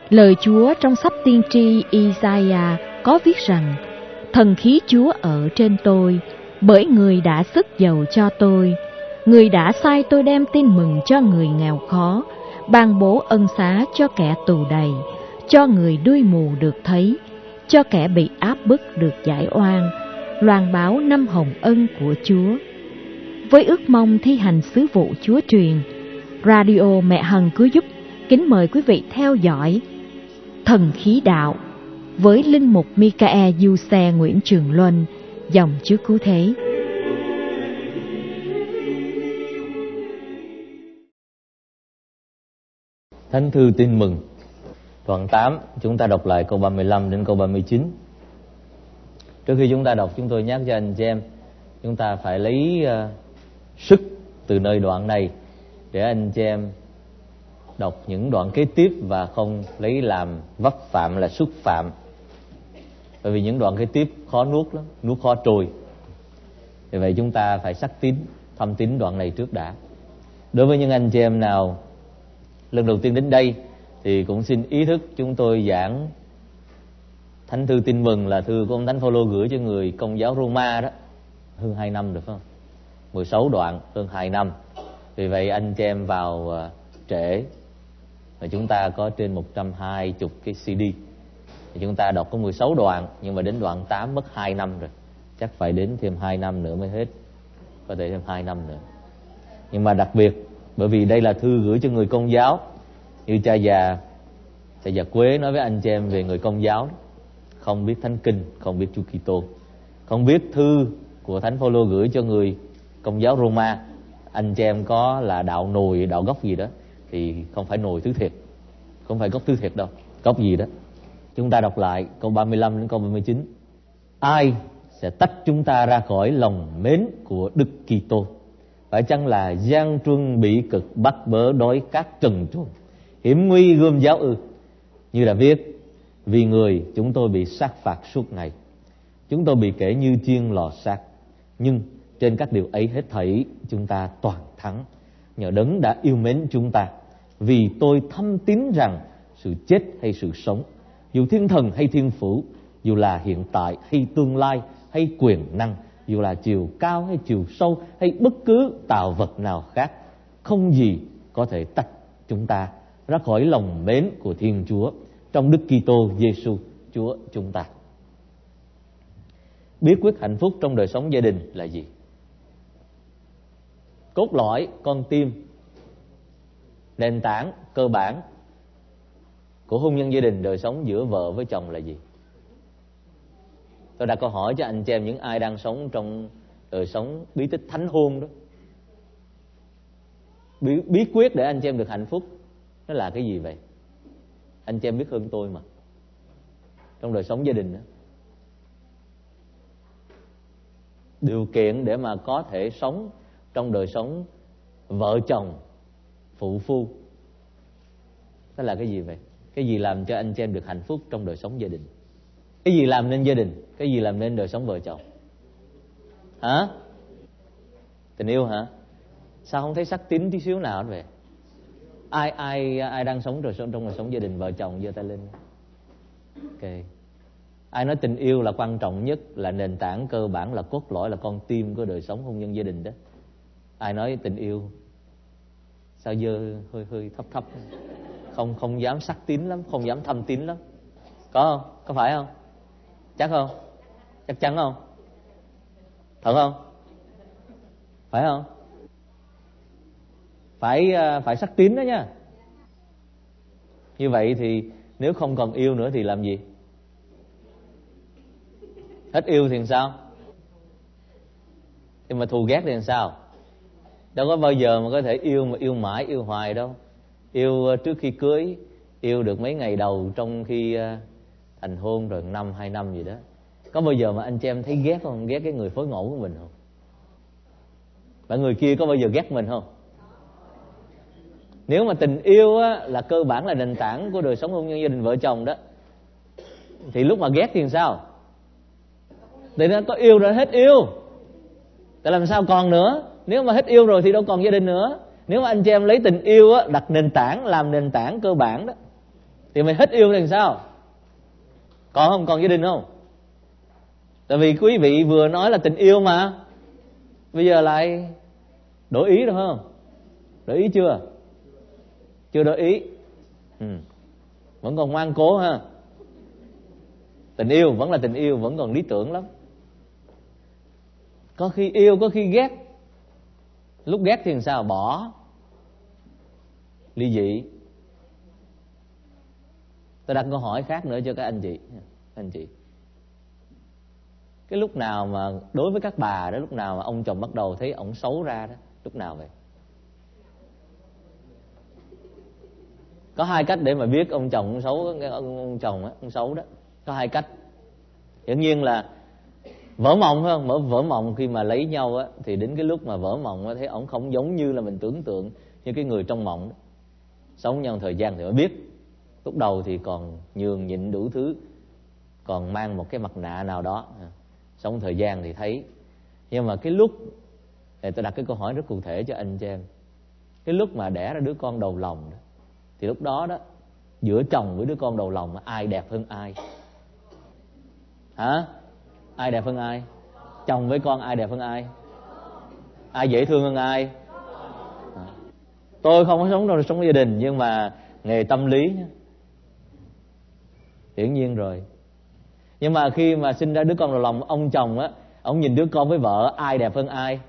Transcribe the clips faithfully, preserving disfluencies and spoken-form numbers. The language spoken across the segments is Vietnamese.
Lời Chúa trong sách tiên tri Isaiah có viết rằng: Thần khí Chúa ở trên tôi, bởi Người đã sức dầu cho tôi. Người đã sai tôi đem tin mừng cho người nghèo khó, ban bố ân xá cho kẻ tù đầy, cho người đuôi mù được thấy, cho kẻ bị áp bức được giải oan, loan báo năm hồng ân của Chúa. Với ước mong thi hành sứ vụ Chúa truyền, Radio Mẹ Hằng Cứu Giúp kính mời quý vị theo dõi Thần Khí Đạo với linh mục Michael Giuse Nguyễn Trường Luân, dòng Chúa Cứu Thế. Thánh thư Tin Mừng đoạn tám, chúng ta đọc lại câu ba mươi lăm đến câu ba mươi chín. Trước khi chúng ta đọc, chúng tôi nhắc cho anh chị em, chúng ta phải lấy uh, sức từ nơi đoạn này để anh chị em đọc những đoạn kế tiếp và không lấy làm vấp phạm là xúc phạm. Bởi vì những đoạn kế tiếp khó nuốt lắm, nuốt khó trôi. Vì vậy chúng ta phải sắc tín, thăm tín đoạn này trước đã. Đối với những anh chị em nào lần đầu tiên đến đây thì cũng xin ý thức chúng tôi giảng Thánh thư Tin Mừng là thư của ông Thánh Phaolô gửi cho người Công giáo Roma đó, hơn hai năm được không? mười sáu đoạn, hơn hai năm. Vì vậy anh chị em vào uh, trễ, và chúng ta có trên một trăm hai mươi cái xê đê. Thì chúng ta đọc có mười sáu đoạn, nhưng mà đến đoạn tám mất hai năm rồi. Chắc phải đến thêm hai năm nữa mới hết. Có thể thêm hai năm nữa. Nhưng mà đặc biệt, bởi vì đây là thư gửi cho người Công giáo, như cha già cha già Quế nói với anh chị em về người Công giáo, không biết Thánh Kinh, không biết Chúa Kitô, không biết thư của Thánh Phaolô gửi cho người Công giáo Roma, anh chị em có là đạo nồi, đạo gốc gì đó, thì không phải nồi thứ thiệt, không phải gốc thứ thiệt đâu, gốc gì đó. Chúng ta đọc lại câu ba mươi lăm đến câu ba mươi chín. Ai sẽ tách chúng ta ra khỏi lòng mến của Đức Kitô? Phải chăng là gian truân bị cực, bắt bớ đói các trần truồng, hiểm nguy gươm giáo ư? Như đã viết: vì người chúng tôi bị sát phạt suốt ngày, chúng tôi bị kể như chiên lò sát. Nhưng trên các điều ấy hết thảy chúng ta toàn thắng nhờ Đấng đã yêu mến chúng ta. Vì tôi thâm tín rằng sự chết hay sự sống, dù thiên thần hay thiên phủ, dù là hiện tại hay tương lai hay quyền năng, dù là chiều cao hay chiều sâu hay bất cứ tạo vật nào khác, không gì có thể tách chúng ta ra khỏi lòng mến của Thiên Chúa trong Đức Kitô Giêsu Chúa chúng ta. Bí quyết hạnh phúc trong đời sống gia đình là gì? Cốt lõi, con tim, nền tảng cơ bản của hôn nhân gia đình, đời sống giữa vợ với chồng là gì? Tôi đặt câu hỏi cho anh chị em, những ai đang sống trong đời sống bí tích thánh hôn đó. Bí, bí quyết để anh chị em được hạnh phúc nó là cái gì vậy? Anh chị em biết hơn tôi mà. Trong đời sống gia đình đó, điều kiện để mà có thể sống trong đời sống vợ chồng, phụ phu, đó là cái gì vậy? Cái gì làm cho anh chị em được hạnh phúc trong đời sống gia đình? Cái gì làm nên gia đình? Cái gì làm nên đời sống vợ chồng? Hả? Tình yêu hả? Sao không thấy sắc tín tí xíu nào hết vậy? Ai ai ai đang sống rồi trong đời sống gia đình vợ chồng giơ tay lên. Ok. Ai nói tình yêu là quan trọng nhất, là nền tảng cơ bản, là cốt lõi, là con tim của đời sống hôn nhân gia đình đó? Ai nói tình yêu? Sao giơ hơi hơi thấp thấp, không không dám sắc tín lắm, không dám thâm tín lắm. Có không? Có phải không? Chắc không? Chắc chắn không? Thật không? Phải không? Phải phải sắc tín đó nha. Như vậy thì nếu không còn yêu nữa thì làm gì? Hết yêu thì sao? thì mà thù ghét thì làm sao? Đâu có bao giờ mà có thể yêu mà yêu mãi, yêu hoài đâu. Yêu trước khi cưới, yêu được mấy ngày đầu trong khi thành hôn rồi năm, hai năm gì đó. Có bao giờ mà anh chị em thấy ghét không? Ghét cái người phối ngẫu của mình không? Và người kia có bao giờ ghét mình không? Nếu mà tình yêu á, là cơ bản, là nền tảng của đời sống hôn nhân gia đình vợ chồng đó, thì lúc mà ghét thì làm sao? Thì nó có yêu rồi hết yêu, tại làm sao còn nữa? Nếu mà hết yêu rồi thì đâu còn gia đình nữa. Nếu mà anh chị em lấy tình yêu á, đặt nền tảng, làm nền tảng cơ bản đó, thì mình hết yêu thì sao? Còn không? Còn gia đình không? Tại vì quý vị vừa nói là tình yêu mà, bây giờ lại đổi ý rồi không? Đổi ý chưa? Chưa đổi ý. Ừ. Vẫn còn ngoan cố ha. Tình yêu vẫn là tình yêu, vẫn còn lý tưởng lắm. Có khi yêu, có khi ghét. Lúc ghét thì làm sao? Bỏ, ly dị. Tôi đặt câu hỏi khác nữa cho các anh chị. Anh chị, cái lúc nào mà đối với các bà đó, lúc nào mà ông chồng bắt đầu thấy ổng xấu ra đó, lúc nào vậy? Có hai cách để mà biết ông chồng ông xấu, ông, ông chồng á, ông xấu đó. Có hai cách. Hiển nhiên là vỡ mộng, phải không? Vỡ, vỡ mộng khi mà lấy nhau á, thì đến cái lúc mà vỡ mộng á, thấy ổng không giống như là mình tưởng tượng, như cái người trong mộng đó. Sống nhau thời gian thì mới biết. Lúc đầu thì còn nhường nhịn đủ thứ, còn mang một cái mặt nạ nào đó. Sống thời gian thì thấy. Nhưng mà cái lúc, để tôi đặt cái câu hỏi rất cụ thể cho anh cho em. Cái lúc mà đẻ ra đứa con đầu lòng đó, thì lúc đó đó, giữa chồng với đứa con đầu lòng ai đẹp hơn ai? Hả? Ai đẹp hơn ai? Chồng với con ai đẹp hơn ai? Ai dễ thương hơn ai? À. Tôi không có sống đâu sống gia đình, nhưng mà nghề tâm lý nhá, hiển nhiên rồi. Nhưng mà khi mà sinh ra đứa con đầu lòng, ông chồng á, ông nhìn đứa con với vợ ai đẹp hơn ai?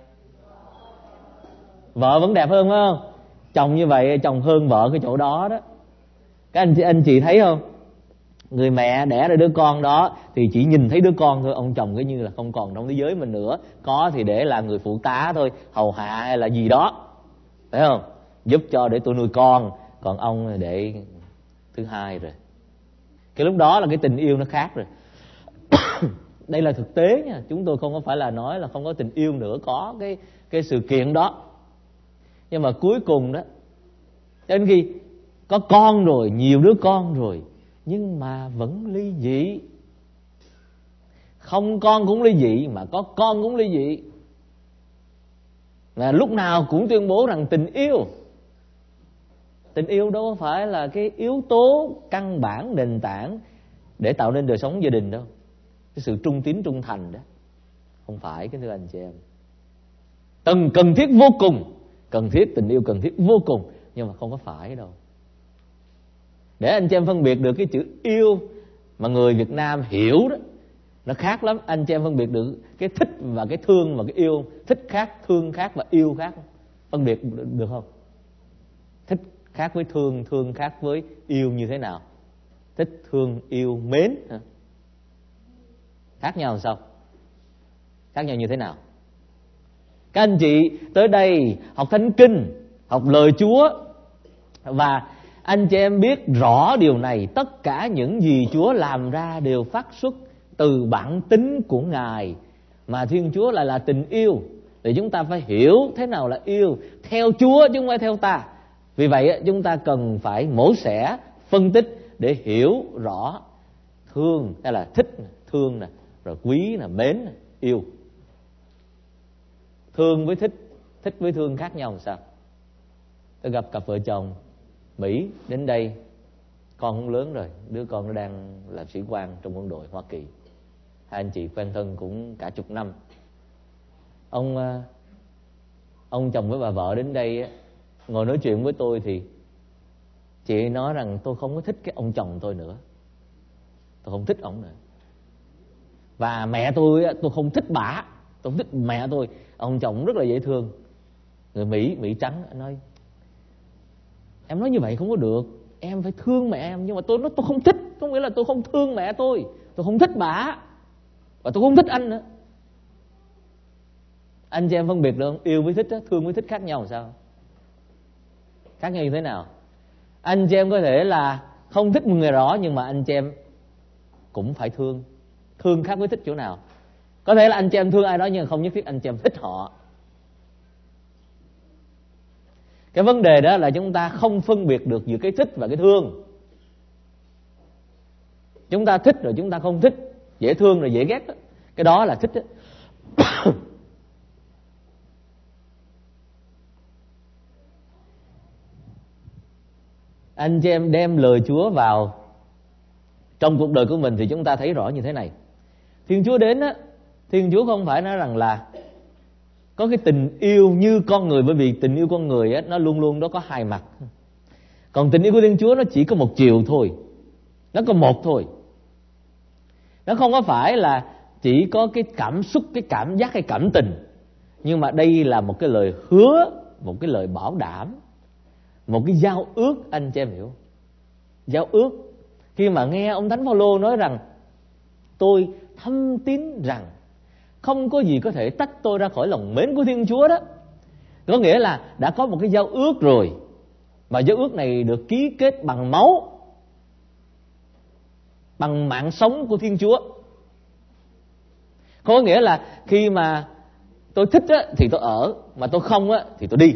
Vợ vẫn đẹp hơn, phải không? Chồng như vậy, chồng hơn vợ cái chỗ đó đó. Các anh chị, anh chị thấy không? Người mẹ đẻ ra đứa con đó thì chỉ nhìn thấy đứa con thôi. Ông chồng cứ như là không còn trong thế giới mình nữa. Có thì để là người phụ tá thôi, hầu hạ hay là gì đó, phải không? Giúp cho để tôi nuôi con. Còn ông để thứ hai rồi. Cái lúc đó là cái tình yêu nó khác rồi. Đây là thực tế nha. Chúng tôi không có phải là nói là không có tình yêu nữa. Có cái, cái sự kiện đó. Nhưng mà cuối cùng đó, đến khi có con rồi, nhiều đứa con rồi, nhưng mà vẫn ly dị. Không con cũng ly dị, mà có con cũng ly dị. Và lúc nào cũng tuyên bố rằng tình yêu. Tình yêu đâu phải là cái yếu tố căn bản, nền tảng để tạo nên đời sống gia đình đâu. Cái sự trung tín, trung thành đó, không phải, cái thưa anh chị em. Cần cần thiết vô cùng, cần thiết, tình yêu cần thiết vô cùng, nhưng mà không có phải đâu. Để anh chị em phân biệt được cái chữ yêu mà người Việt Nam hiểu đó, nó khác lắm. Anh chị em phân biệt được cái thích và cái thương và cái yêu. Thích khác, thương khác và yêu khác. Phân biệt được không? Thích khác với thương, thương khác với yêu như thế nào? Thích, thương, yêu, mến hả? Khác nhau làm sao? Khác nhau như thế nào? Các anh chị tới đây học Thánh Kinh, học lời Chúa, và anh chị em biết rõ điều này. Tất cả những gì Chúa làm ra đều phát xuất từ bản tính của Ngài, mà Thiên Chúa lại là tình yêu. Thì chúng ta phải hiểu thế nào là yêu theo Chúa chứ không phải theo ta. Vì vậy chúng ta cần phải mổ xẻ, phân tích để hiểu rõ thương hay là thích, thương nè, rồi quý nè, mến nè, yêu. Thương với thích, thích với thương khác nhau làm sao? Tôi gặp cặp vợ chồng Mỹ đến đây, con cũng lớn rồi, đứa con nó đang làm sĩ quan trong quân đội Hoa Kỳ. Hai anh chị quen thân cũng cả chục năm. Ông ông chồng với bà vợ đến đây ngồi nói chuyện với tôi thì chị nói rằng tôi không có thích cái ông chồng tôi nữa, tôi không thích ổng nữa. Và mẹ tôi tôi không thích bả, tôi không thích mẹ tôi. Ông chồng rất là dễ thương, người Mỹ, Mỹ trắng, nói em nói như vậy không có được, em phải thương mẹ em. Nhưng mà tôi nói tôi không thích, có nghĩa là tôi không thương mẹ tôi, tôi không thích bả, và tôi không thích anh nữa. Anh chị em phân biệt được không? Yêu với thích, thương với thích khác nhau làm sao? Khác nhau như thế nào? Anh chị em có thể là không thích một người rõ, nhưng mà anh chị em cũng phải thương. Thương khác với thích chỗ nào? Có thể là anh chị em thương ai đó, nhưng không nhất thiết anh chị em thích họ. Cái vấn đề đó là chúng ta không phân biệt được giữa cái thích và cái thương. Chúng ta thích rồi chúng ta không thích, dễ thương rồi dễ ghét đó. Cái đó là thích đó. anh chị em đem lời Chúa vào trong cuộc đời của mình thì chúng ta thấy rõ như thế này. Thiên Chúa đến á, Thiên Chúa không phải nói rằng là có cái tình yêu như con người, bởi vì tình yêu con người á, nó luôn luôn nó có hai mặt. Còn tình yêu của Thiên Chúa nó chỉ có một chiều thôi, nó có một thôi. Nó không có phải là chỉ có cái cảm xúc, cái cảm giác hay cảm tình, nhưng mà đây là một cái lời hứa, một cái lời bảo đảm, một cái giao ước. Anh chị em hiểu, giao ước. Khi mà nghe ông Thánh Phaolô nói rằng tôi thâm tín rằng không có gì có thể tách tôi ra khỏi lòng mến của Thiên Chúa đó, có nghĩa là đã có một cái giao ước rồi, mà giao ước này được ký kết bằng máu, bằng mạng sống của Thiên Chúa. Có nghĩa là khi mà tôi thích á, thì tôi ở, mà tôi không á, thì tôi đi.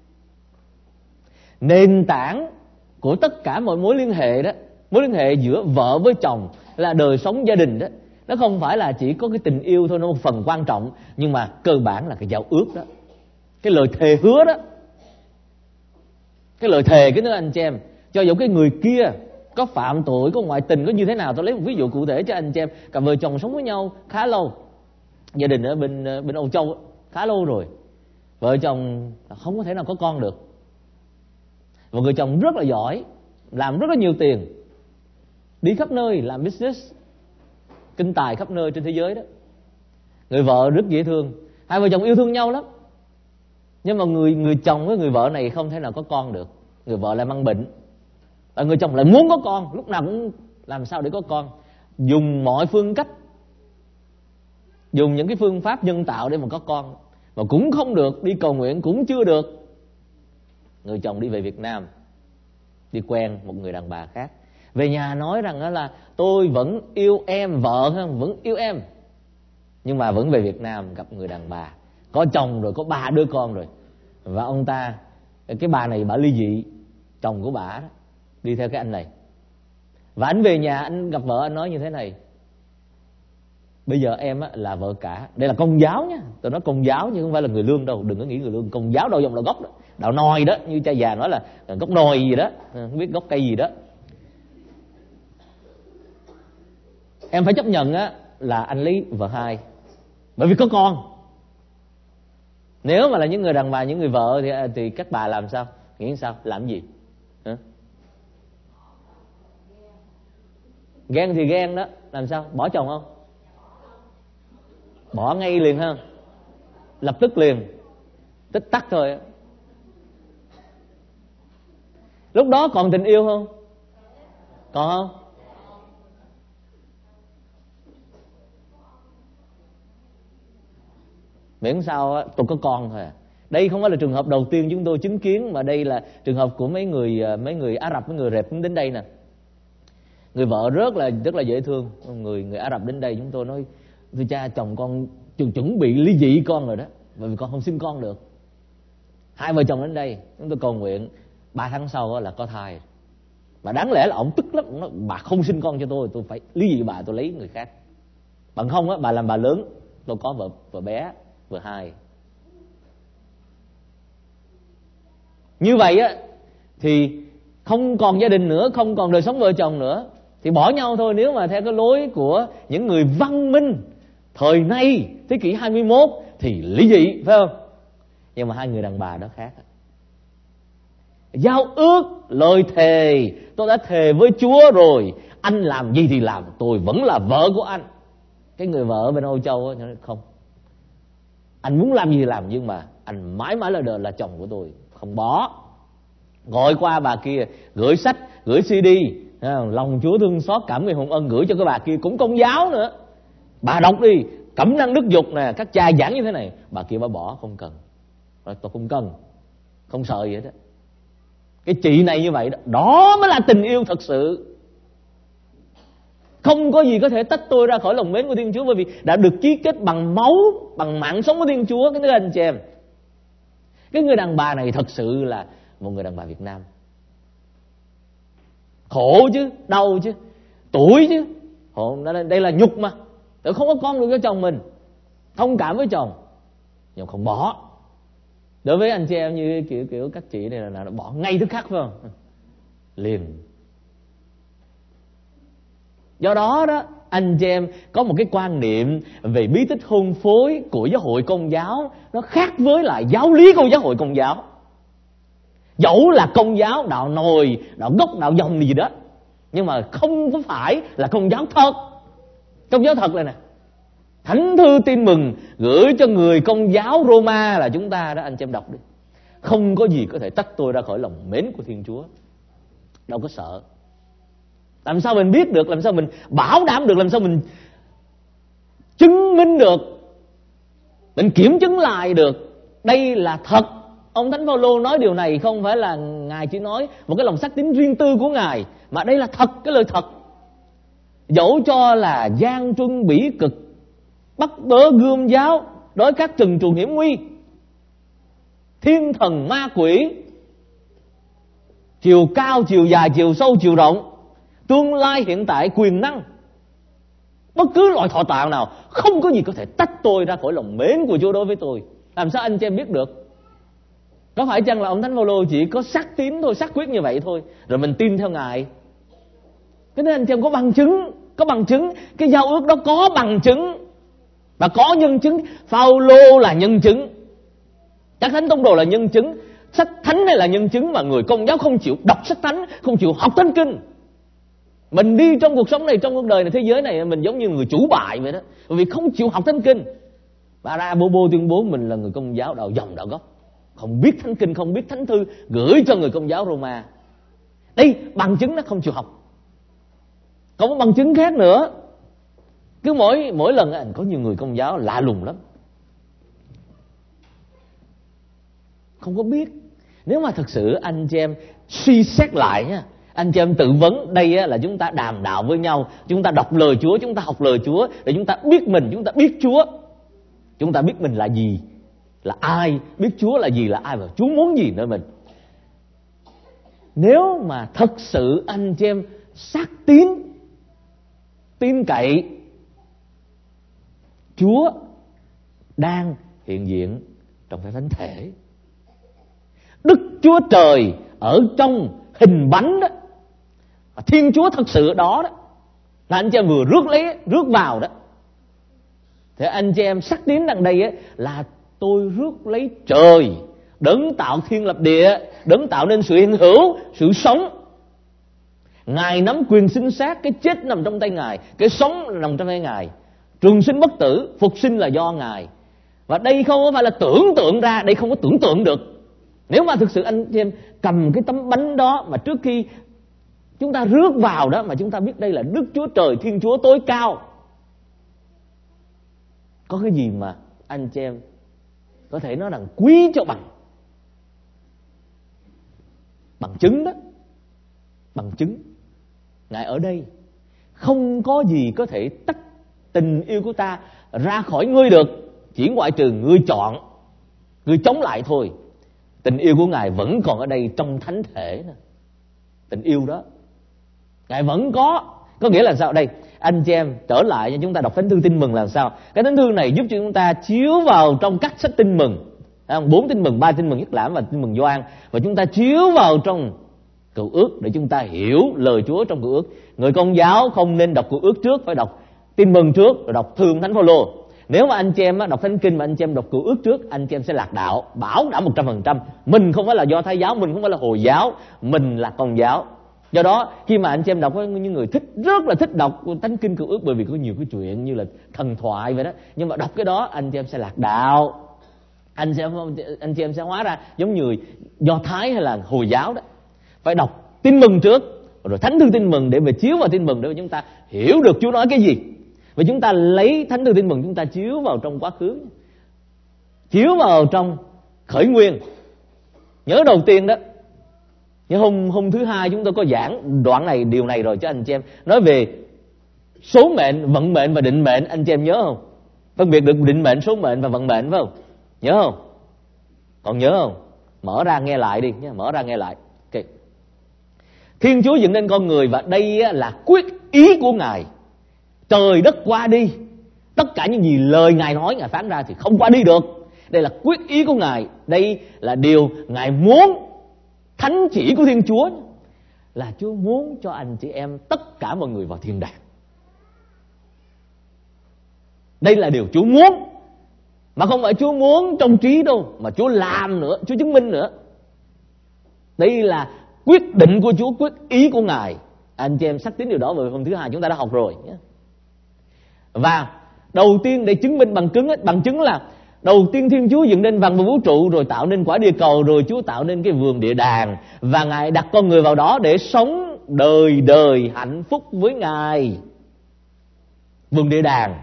Nền tảng của tất cả mọi mối liên hệ đó, mối liên hệ giữa vợ với chồng là đời sống gia đình đó, nó không phải là chỉ có cái tình yêu thôi, nó một phần quan trọng, nhưng mà cơ bản là cái giao ước đó, cái lời thề hứa đó. Cái lời thề cái nữa anh chị em, cho dù cái người kia có phạm tội, có ngoại tình, có như thế nào. Tôi lấy một ví dụ cụ thể cho anh chị em. Cả vợ chồng sống với nhau khá lâu, gia đình ở bên bên Âu Châu khá lâu rồi, vợ chồng không có thể nào có con được. Một người chồng rất là giỏi, làm rất là nhiều tiền, đi khắp nơi làm business, kinh tài khắp nơi trên thế giới đó. Người vợ rất dễ thương, hai vợ chồng yêu thương nhau lắm. Nhưng mà người người chồng với người vợ này không thể nào có con được. Người vợ lại mang bệnh, và người chồng lại muốn có con, lúc nào cũng làm sao để có con, dùng mọi phương cách, dùng những cái phương pháp nhân tạo để mà có con, mà cũng không được. Đi cầu nguyện cũng chưa được. Người chồng đi về Việt Nam, đi quen một người đàn bà khác, về nhà nói rằng là tôi vẫn yêu em, vợ vẫn yêu em, nhưng mà vẫn về Việt Nam gặp người đàn bà, có chồng rồi, có ba đứa con rồi. Và ông ta, cái bà này bà ly dị, chồng của bà đó, đi theo cái anh này. Và anh về nhà, anh gặp vợ, anh nói như thế này: bây giờ em á, là vợ cả. Đây là Công giáo nhá, tôi nói Công giáo chứ không phải là người Lương đâu. Đừng có nghĩ người Lương. Công giáo đầu dòng đầu gốc đó, đạo nòi đó, như cha già nói là gốc nòi gì đó, không biết gốc cây gì đó. Em phải chấp nhận á, là anh lấy vợ hai, bởi vì có con. Nếu mà là những người đàn bà, những người vợ thì thì các bà làm sao? Nghĩ sao? Làm gì? Hả? Ghen thì ghen đó, làm sao? Bỏ chồng không? Bỏ ngay liền ha, lập tức liền, tích tắc thôi. Lúc đó còn tình yêu không? Còn không? Miễn sao tôi có con thôi. Đây không phải là trường hợp đầu tiên chúng tôi chứng kiến, mà đây là trường hợp của mấy người mấy người Ả Rập, mấy người rệp đến đây nè. Người vợ rất là rất là dễ thương. Người người Ả Rập đến đây, chúng tôi nói thưa cha, chồng con chuẩn chuẩn bị ly dị con rồi đó, bởi vì con không sinh con được. Hai vợ chồng đến đây, chúng tôi cầu nguyện, ba tháng sau là có thai. Và đáng lẽ là ổng tức lắm, ổng nói bà không sinh con cho tôi, tôi phải ly dị bà, tôi lấy người khác. Bằng không á, bà làm bà lớn, tôi có vợ vợ bé, vợ hai. Như vậy á thì không còn gia đình nữa, không còn đời sống vợ chồng nữa, thì bỏ nhau thôi. Nếu mà theo cái lối của những người văn minh thời nay, thế kỷ hai mươi mốt, thì ly dị, phải không? Nhưng mà hai người đàn bà đó khác. Giao ước, lời thề, tôi đã thề với Chúa rồi, anh làm gì thì làm, tôi vẫn là vợ của anh. Cái người vợ ở bên Âu Châu á, nói không, anh muốn làm gì thì làm, nhưng mà anh mãi mãi là đời là chồng của tôi, không bỏ. Gọi qua bà kia, gửi sách, gửi xê đê, lòng Chúa thương xót cảm người hồng ân, gửi cho cái bà kia cũng Công giáo nữa. Bà đọc đi, cẩm năng đức dục nè, các cha giảng như thế này. Bà kia bà bỏ, không cần. Rồi tôi không cần, không sợ gì hết đó. Cái chị này như vậy đó, đó mới là tình yêu thật sự. Không có gì có thể tách tôi ra khỏi lòng mến của Thiên Chúa, bởi vì đã được ký kết bằng máu, bằng mạng sống của Thiên Chúa. Cái thứ anh chị em, cái người đàn bà này thật sự là một người đàn bà Việt Nam. Khổ chứ, đau chứ, tuổi chứ. Đây là nhục mà, tôi không có con được cho chồng mình, thông cảm với chồng, nhưng không bỏ. Đối với anh chị em như kiểu kiểu các chị này là, là bỏ ngay tức khắc, phải không? liền. Do đó đó, anh chị em có một cái quan niệm về bí tích hôn phối của giáo hội Công giáo nó khác với lại giáo lý của giáo hội Công giáo. Dẫu là Công giáo đạo nồi, đạo gốc, đạo dòng gì đó, nhưng mà không có phải là Công giáo thật. Công giáo thật là nè, Thánh thư tin mừng gửi cho người Công giáo Roma là chúng ta đó, anh chị em đọc đi. Không có gì có thể tách tôi ra khỏi lòng mến của Thiên Chúa. Đâu có sợ. Làm sao mình biết được, làm sao mình bảo đảm được, làm sao mình chứng minh được, mình kiểm chứng lại được đây là thật. Ông Thánh Phaolô nói điều này không phải là Ngài chỉ nói một cái lòng sắc tín riêng tư của Ngài, mà đây là thật, cái lời thật. Dẫu cho là gian truân bỉ cực, bắt bớ gươm giáo, đối các trần truồng hiểm nguy, thiên thần ma quỷ, chiều cao, chiều dài, chiều sâu, chiều rộng, tương lai, hiện tại, quyền năng, bất cứ loại thọ tạo nào, không có gì có thể tách tôi ra khỏi lòng mến của Chúa đối với tôi. Làm sao anh chị em biết được? Có phải chăng là ông Thánh Phaolô chỉ có xác tín thôi, xác quyết như vậy thôi, rồi mình tin theo Ngài? Cái nên anh chị em có bằng chứng, có bằng chứng, cái giao ước đó có bằng chứng và có nhân chứng. Phaolô là nhân chứng, các thánh tông đồ là nhân chứng, sách thánh này là nhân chứng, mà người Công giáo không chịu đọc sách thánh, không chịu học thánh kinh. Mình đi trong cuộc sống này, trong cuộc đời này, thế giới này, mình giống như người chủ bại vậy đó, bởi vì không chịu học thánh kinh. Và ra bô bô tuyên bố mình là người Công giáo đạo dòng đạo gốc, không biết thánh kinh, không biết thánh thư, gửi cho người Công giáo Roma. Đây bằng chứng nó không chịu học. Còn một bằng chứng khác nữa, cứ mỗi mỗi lần anh có nhiều người Công giáo lạ lùng lắm, không có biết. Nếu mà thật sự anh chị em suy xét lại nha, anh chị em tự vấn, đây là chúng ta đàm đạo với nhau, chúng ta đọc lời Chúa, chúng ta học lời Chúa để chúng ta biết mình, chúng ta biết Chúa, chúng ta biết mình là gì, là ai, biết Chúa là gì, là ai và Chúa muốn gì nơi mình. Nếu mà thật sự anh chị em xác tín, tin cậy Chúa đang hiện diện trong cái thánh thể, Đức Chúa Trời ở trong hình bánh đó, Thiên Chúa thật sự ở đó đó, là anh chị em vừa rước lấy, rước vào đó, thì anh chị em xác tín rằng đây ấy, là tôi rước lấy trời, đấng tạo thiên lập địa, đấng tạo nên sự hiện hữu, sự sống. Ngài nắm quyền sinh sát, cái chết nằm trong tay Ngài, cái sống nằm trong tay Ngài, trường sinh bất tử, phục sinh là do Ngài. Và đây không phải là tưởng tượng ra, đây không có tưởng tượng được. Nếu mà thực sự anh chị em cầm cái tấm bánh đó, mà trước khi chúng ta rước vào đó, mà chúng ta biết đây là Đức Chúa Trời, Thiên Chúa tối cao, có cái gì mà anh chị em có thể nói rằng quý cho bằng bằng chứng đó, bằng chứng Ngài ở đây. Không có gì có thể tách tình yêu của ta ra khỏi ngươi được, chỉ ngoại trừ ngươi chọn, ngươi chống lại thôi. Tình yêu của Ngài vẫn còn ở đây trong thánh thể nè. Tình yêu đó Ngài vẫn có. Có nghĩa là sao đây? Anh chị em trở lại cho chúng ta đọc thánh thư tin mừng là sao? Cái thánh thư này giúp cho chúng ta chiếu vào trong các sách tin mừng, bốn tin mừng, ba tin mừng Nhất Lãm và tin mừng Gioan, và chúng ta chiếu vào trong Cựu Ước để chúng ta hiểu lời Chúa trong Cựu Ước. Người Công giáo không nên đọc Cựu Ước trước, phải đọc tin mừng trước rồi đọc thư Thánh Phaolô. Nếu mà anh chị em đọc thánh kinh mà anh chị em đọc Cựu Ước trước, anh chị em sẽ lạc đạo, bảo đảm một trăm phần trăm. Mình không phải là Do Thái giáo, mình không phải là Hồi giáo, mình là Công giáo. Do đó khi mà anh chị em đọc, có những người thích, rất là thích đọc thánh kinh Cựu Ước, bởi vì có nhiều cái chuyện như là thần thoại vậy đó. Nhưng mà đọc cái đó anh chị em sẽ lạc đạo, anh sẽ anh chị em sẽ hóa ra giống như Do Thái hay là Hồi giáo đó. Phải đọc tin mừng trước rồi thánh thư tin mừng để về chiếu vào tin mừng, để chúng ta hiểu được Chúa nói cái gì. Và chúng ta lấy thánh thư tin mừng, chúng ta chiếu vào trong quá khứ, chiếu vào trong khởi nguyên. Nhớ đầu tiên đó, nhưng hôm hôm thứ hai chúng tôi có giảng đoạn này, điều này rồi cho anh chị em, nói về số mệnh, vận mệnh và định mệnh. Anh chị em nhớ không? Phân biệt được định mệnh, số mệnh và vận mệnh phải không? Nhớ không? Còn nhớ không? Mở ra nghe lại đi nhé, mở ra nghe lại. Okay. Thiên Chúa dựng nên con người, và đây là quyết ý của Ngài. Trời đất qua đi, tất cả những gì lời Ngài nói, Ngài phán ra thì không qua đi được. Đây là quyết ý của Ngài, đây là điều Ngài muốn, thánh chỉ của Thiên Chúa. là Chúa muốn cho anh chị em tất cả mọi người vào thiên đàng. Đây là điều Chúa muốn, mà không phải Chúa muốn trong trí đâu, mà Chúa làm nữa, Chúa chứng minh nữa. Đây là quyết định của Chúa, quyết ý của Ngài. Anh chị em xác tín điều đó, bởi phần thứ hai chúng ta đã học rồi nhé. Và đầu tiên để chứng minh bằng chứng ấy, bằng chứng là đầu tiên Thiên Chúa dựng nên vạn vật vũ trụ, rồi tạo nên quả địa cầu, rồi Chúa tạo nên cái vườn địa đàng, và Ngài đặt con người vào đó để sống đời đời hạnh phúc với Ngài. Vườn địa đàng,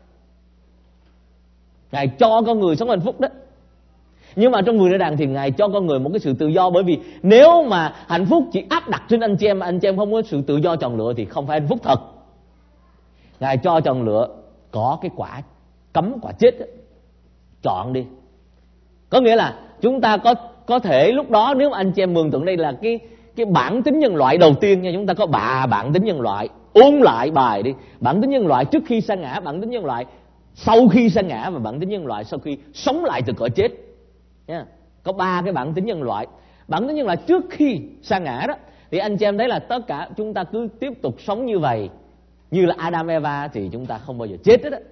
Ngài cho con người sống hạnh phúc đó. Nhưng mà trong vườn địa đàng thì Ngài cho con người một cái sự tự do, bởi vì nếu mà hạnh phúc chỉ áp đặt trên anh chị em, anh chị em không có sự tự do chọn lựa thì không phải hạnh phúc thật. Ngài cho chọn lựa có cái quả cấm, quả chết đó. Chọn đi. Có nghĩa là chúng ta có có thể lúc đó, nếu mà anh chị em mường tượng đây là cái cái bản tính nhân loại đầu tiên nha, chúng ta có ba bản tính nhân loại. Ôn lại bài đi. Bản tính nhân loại trước khi sa ngã, bản tính nhân loại sau khi sa ngã, và bản tính nhân loại sau khi sống lại từ cõi chết. Nha. Có ba cái bản tính nhân loại. Bản tính nhân loại trước khi sa ngã đó, thì anh chị em thấy là tất cả chúng ta cứ tiếp tục sống như vậy, như là Adam Eva, thì chúng ta không bao giờ chết hết á.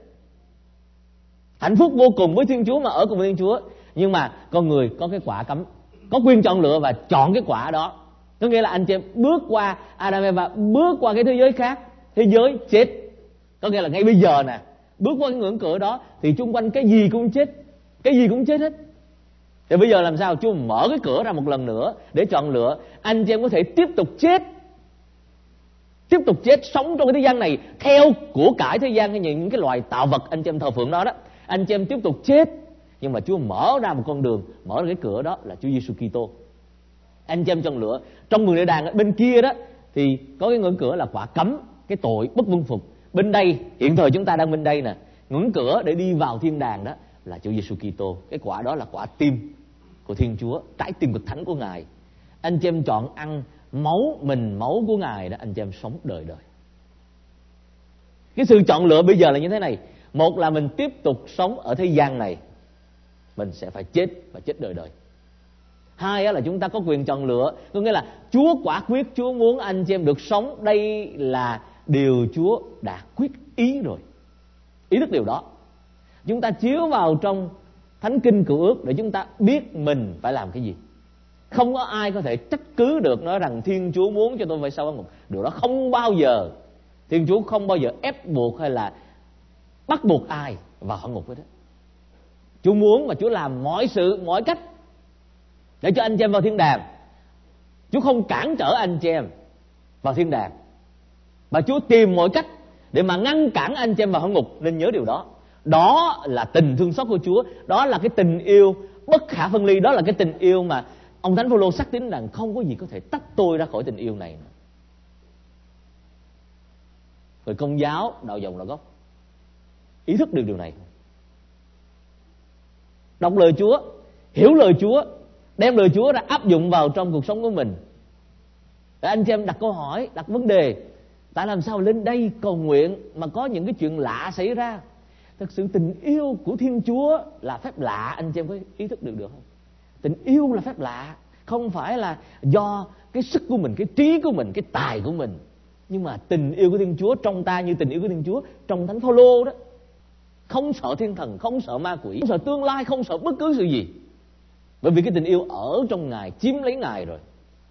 Hạnh phúc vô cùng với Thiên Chúa, mà ở cùng với Thiên Chúa. Nhưng mà con người có cái quả cấm, có quyền chọn lựa và chọn cái quả đó. Có nghĩa là anh chị em bước qua Adam Eva, bước qua cái thế giới khác, thế giới chết. Có nghĩa là ngay bây giờ nè, bước qua cái ngưỡng cửa đó thì chung quanh cái gì cũng chết, cái gì cũng chết hết. Thì bây giờ làm sao? Chúa mở cái cửa ra một lần nữa để chọn lựa. Anh chị em có thể tiếp tục chết, tiếp tục chết, sống trong cái thế gian này theo của cải thế gian hay những cái loài tạo vật anh chị em thờ phượng đó đó. Anh chị em tiếp tục chết, nhưng mà Chúa mở ra một con đường, mở ra cái cửa đó là Chúa Giêsu Kitô. Anh chị em chọn lựa. Trong vườn địa đàng ở bên kia đó thì có cái ngưỡng cửa là quả cấm, cái tội bất vâng phục. Bên đây, hiện thời chúng ta đang bên đây nè, ngưỡng cửa để đi vào thiên đàng đó là Chúa Giêsu Kitô. Cái quả đó là quả tim của Thiên Chúa, trái tim cực thánh của Ngài. Anh chị em chọn ăn máu mình, máu của Ngài đó, anh chị em sống đời đời. Cái sự chọn lựa bây giờ là như thế này. Một là mình tiếp tục sống ở thế gian này, mình sẽ phải chết và chết đời đời. Hai là chúng ta có quyền chọn lựa, có nghĩa là Chúa quả quyết, Chúa muốn anh chị em được sống. Đây là điều Chúa đã quyết ý rồi. Ý thức điều đó. Chúng ta chiếu vào trong Thánh Kinh Cựu Ước để chúng ta biết mình phải làm cái gì. Không có ai có thể trách cứ được, nói rằng Thiên Chúa muốn cho tôi phải sâu ngục. Điều đó không bao giờ. Thiên Chúa không bao giờ ép buộc hay là bắt buộc ai vào hỏa ngục hết đó. Chúa muốn và Chúa làm mọi sự, mọi cách để cho anh chị em vào thiên đàng. Chúa không cản trở anh chị em vào thiên đàng, mà Chúa tìm mọi cách để mà ngăn cản anh chị em vào hỏa ngục. Nên nhớ điều đó. Đó là tình thương xót của Chúa. Đó là cái tình yêu bất khả phân ly. Đó là cái tình yêu mà ông Thánh Phaolô xác tín rằng không có gì có thể tách tôi ra khỏi tình yêu này. Người Công giáo đạo dòng là gốc, ý thức được điều này. Đọc lời Chúa, hiểu lời Chúa, đem lời Chúa ra áp dụng vào trong cuộc sống của mình. Để anh chị em đặt câu hỏi, đặt vấn đề: tại làm sao lên đây cầu nguyện mà có những cái chuyện lạ xảy ra? Thật sự tình yêu của Thiên Chúa là phép lạ. Anh chị em có ý thức được được không? Tình yêu là phép lạ, không phải là do cái sức của mình, cái trí của mình, cái tài của mình. Nhưng mà tình yêu của Thiên Chúa trong ta như tình yêu của Thiên Chúa trong Thánh Phaolô đó. Không sợ thiên thần, không sợ ma quỷ, không sợ tương lai, không sợ bất cứ sự gì. Bởi vì cái tình yêu ở trong Ngài, chiếm lấy Ngài rồi.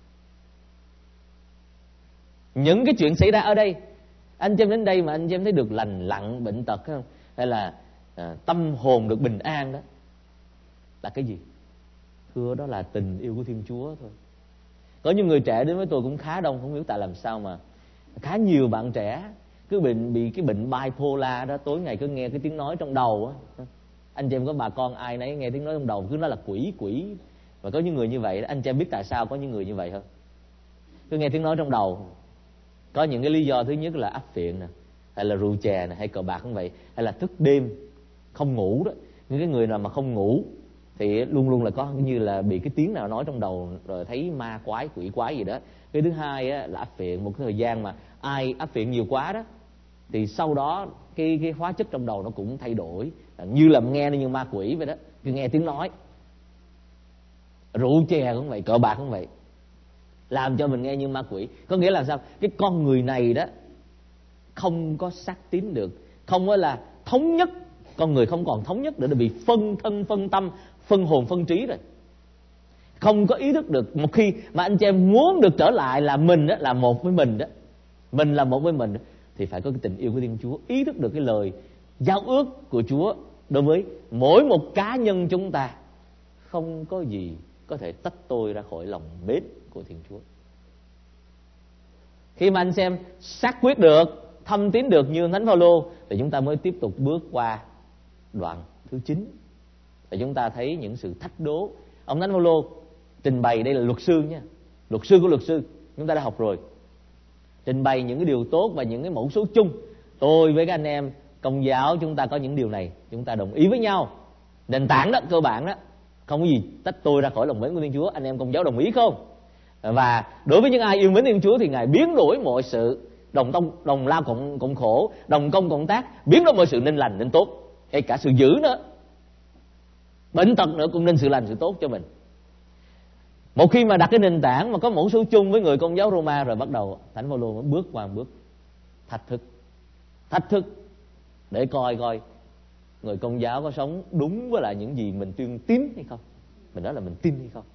Những cái chuyện xảy ra ở đây, anh chị em đến đây mà anh chị em thấy được lành lặn bệnh tật không? Hay là à, tâm hồn được bình an đó, là cái gì? Thưa, đó là tình yêu của Thiên Chúa thôi. Có những người trẻ đến với tôi cũng khá đông, không biết tại làm sao mà khá nhiều bạn trẻ cứ bệnh bị cái bệnh bipolar đó, tối ngày cứ nghe cái tiếng nói trong đầu á. Anh chị em có bà con ai nấy nghe tiếng nói trong đầu cứ nói là quỷ quỷ. Và có những người như vậy đó, anh chị em biết tại sao có những người như vậy không? Cứ nghe tiếng nói trong đầu. Có những cái lý do, thứ nhất là áp phiện nè, hay là rượu chè nè, hay cờ bạc cũng vậy, hay là thức đêm không ngủ đó. Những cái người nào mà không ngủ thì luôn luôn là có như là bị cái tiếng nào nói trong đầu, rồi thấy ma quái quỷ quái gì đó. Cái thứ hai á, là áp phiện. Một cái thời gian mà ai áp phiện nhiều quá đó thì sau đó cái cái hóa chất trong đầu nó cũng thay đổi, như là nghe như ma quỷ vậy đó, cứ nghe tiếng nói. Rượu chè cũng vậy, cờ bạc cũng vậy. làm cho mình nghe như ma quỷ. Có nghĩa là sao? Cái con người này đó không có xác tín được, không có là thống nhất. Con người không còn thống nhất nữa, đã bị phân thân, phân tâm, phân hồn, phân trí rồi. Không có ý thức được. Một khi mà anh chị em muốn được trở lại là mình đó, là một với mình đó, mình là một với mình đó, thì phải có cái tình yêu của Thiên Chúa, ý thức được cái lời giao ước của Chúa đối với mỗi một cá nhân chúng ta. Không có gì có thể tách tôi ra khỏi lòng mến của Thiên Chúa. Khi mà anh xem xác quyết được, thâm tín được như Thánh Phaolô, thì chúng ta mới tiếp tục bước qua đoạn thứ chín. Thì chúng ta thấy những sự thách đố. Ông Thánh Phaolô trình bày, đây là luật sư nha, luật sư của luật sư, chúng ta đã học rồi. Trình bày những cái điều tốt và những cái mẫu số chung. Tôi với các anh em Công giáo chúng ta có những điều này, chúng ta đồng ý với nhau. Nền tảng đó, cơ bản đó, không có gì tách tôi ra khỏi lòng mến của Thiên Chúa. Anh em Công giáo đồng ý không? Và đối với những ai yêu mến Thiên Chúa thì Ngài biến đổi mọi sự, đồng tông đồng lao cộng cộng khổ, đồng công cộng tác, biến đổi mọi sự nên lành nên tốt, hay cả sự dữ nữa, bệnh tật nữa cũng nên sự lành sự tốt cho mình. Một khi mà đặt cái nền tảng mà có mẫu số chung với người Công giáo Roma rồi, bắt đầu Thánh Phaolô mới bước qua một bước thách thức, thách thức để coi coi người Công giáo có sống đúng với lại những gì mình tuyên tín hay không, mình nói là mình tin hay không.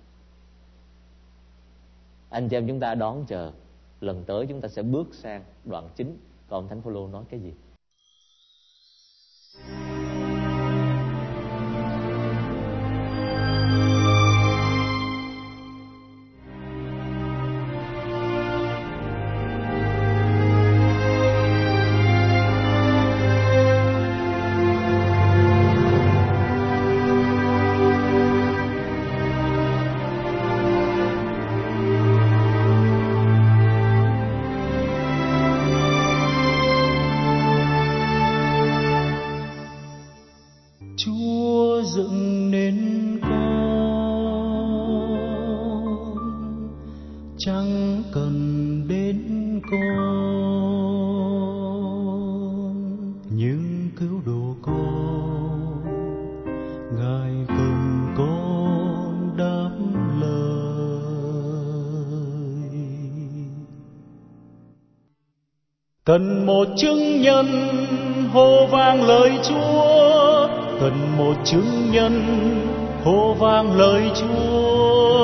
Anh chị em chúng ta đón chờ lần tới chúng ta sẽ bước sang đoạn chính, còn Thánh Phaolô nói cái gì? Cần một chứng nhân hô vang lời Chúa, cần một chứng nhân hô vang lời Chúa,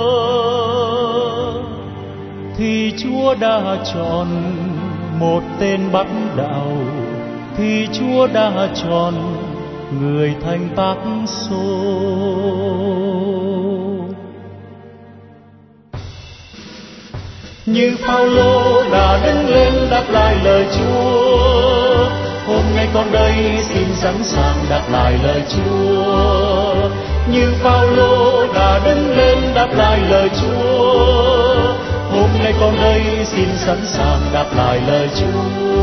thì Chúa đã chọn một tên bắt đạo, thì Chúa đã chọn người thành tác số. Như Phaolô đã đứng lên đáp lại lời Chúa, hôm nay con đây xin sẵn sàng đáp lại lời Chúa. Như Phaolô đã đứng lên đáp lại lời Chúa, hôm nay con đây xin sẵn sàng đáp lại lời Chúa.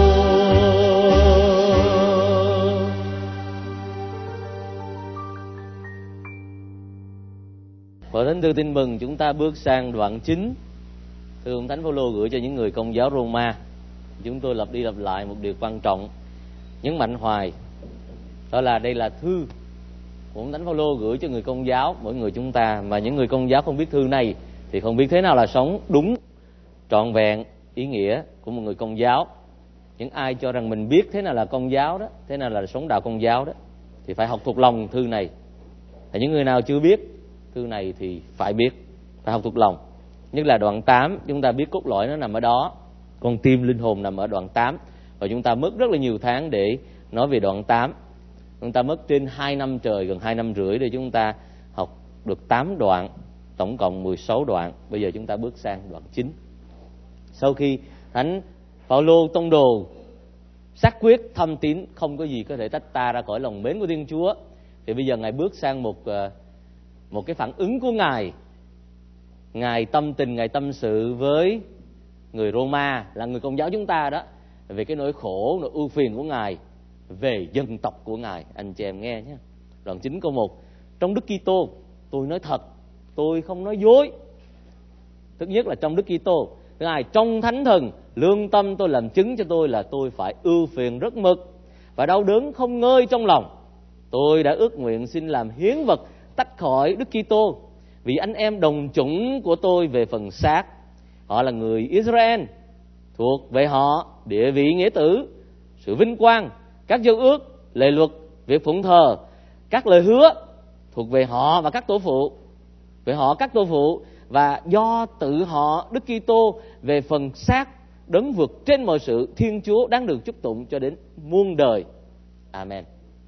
Và Thánh Thư Tin Mừng chúng ta bước sang đoạn chính. Thưa ông Thánh Phaolô gửi cho những người Công giáo Roma. Chúng tôi lặp đi lặp lại một điều quan trọng, nhấn mạnh hoài, đó là đây là thư của ông Thánh Phaolô gửi cho người Công giáo, mỗi người chúng ta. Mà những người Công giáo không biết thư này thì không biết thế nào là sống đúng, trọn vẹn ý nghĩa của một người Công giáo. Những ai cho rằng mình biết thế nào là Công giáo đó, thế nào là sống đạo Công giáo đó, thì phải học thuộc lòng thư này. Và những người nào chưa biết thư này thì phải biết, phải học thuộc lòng. Nhất là đoạn tám, chúng ta biết cốt lõi nó nằm ở đó, con tim linh hồn nằm ở đoạn tám. Và chúng ta mất rất là nhiều tháng để nói về đoạn tám. Chúng ta mất trên hai năm trời, gần hai năm rưỡi để chúng ta học được tám đoạn, tổng cộng mười sáu đoạn. Bây giờ chúng ta bước sang đoạn chính. Sau khi Thánh Phaolô tông đồ xác quyết thâm tín, không có gì có thể tách ta ra khỏi lòng mến của Thiên Chúa, thì bây giờ Ngài bước sang một một cái phản ứng của Ngài. Ngài tâm tình, Ngài tâm sự với người Roma, là người Công giáo chúng ta đó, về cái nỗi khổ, nỗi ưu phiền của Ngài, về dân tộc của Ngài. Anh chị em nghe nhé. Đoạn chín câu một: trong Đức Kitô tôi nói thật, tôi không nói dối. Thứ nhất là trong Đức Kitô. Thứ hai, trong Thánh Thần lương tâm tôi làm chứng cho tôi là tôi phải ưu phiền rất mực và đau đớn không ngơi trong lòng. Tôi đã ước nguyện xin làm hiến vật tách khỏi Đức Kitô, vì anh em đồng chủng của tôi về phần xác, Họ là người Israel, thuộc về họ địa vị nghĩa tử, sự vinh quang, các giao ước, lề luật, việc phụng thờ, các lời hứa thuộc về họ và các tổ phụ, về họ các tổ phụ, và do tự họ Đức Kitô về phần xác đấng vượt trên mọi sự, Thiên Chúa đáng được chúc tụng cho đến muôn đời. Amen.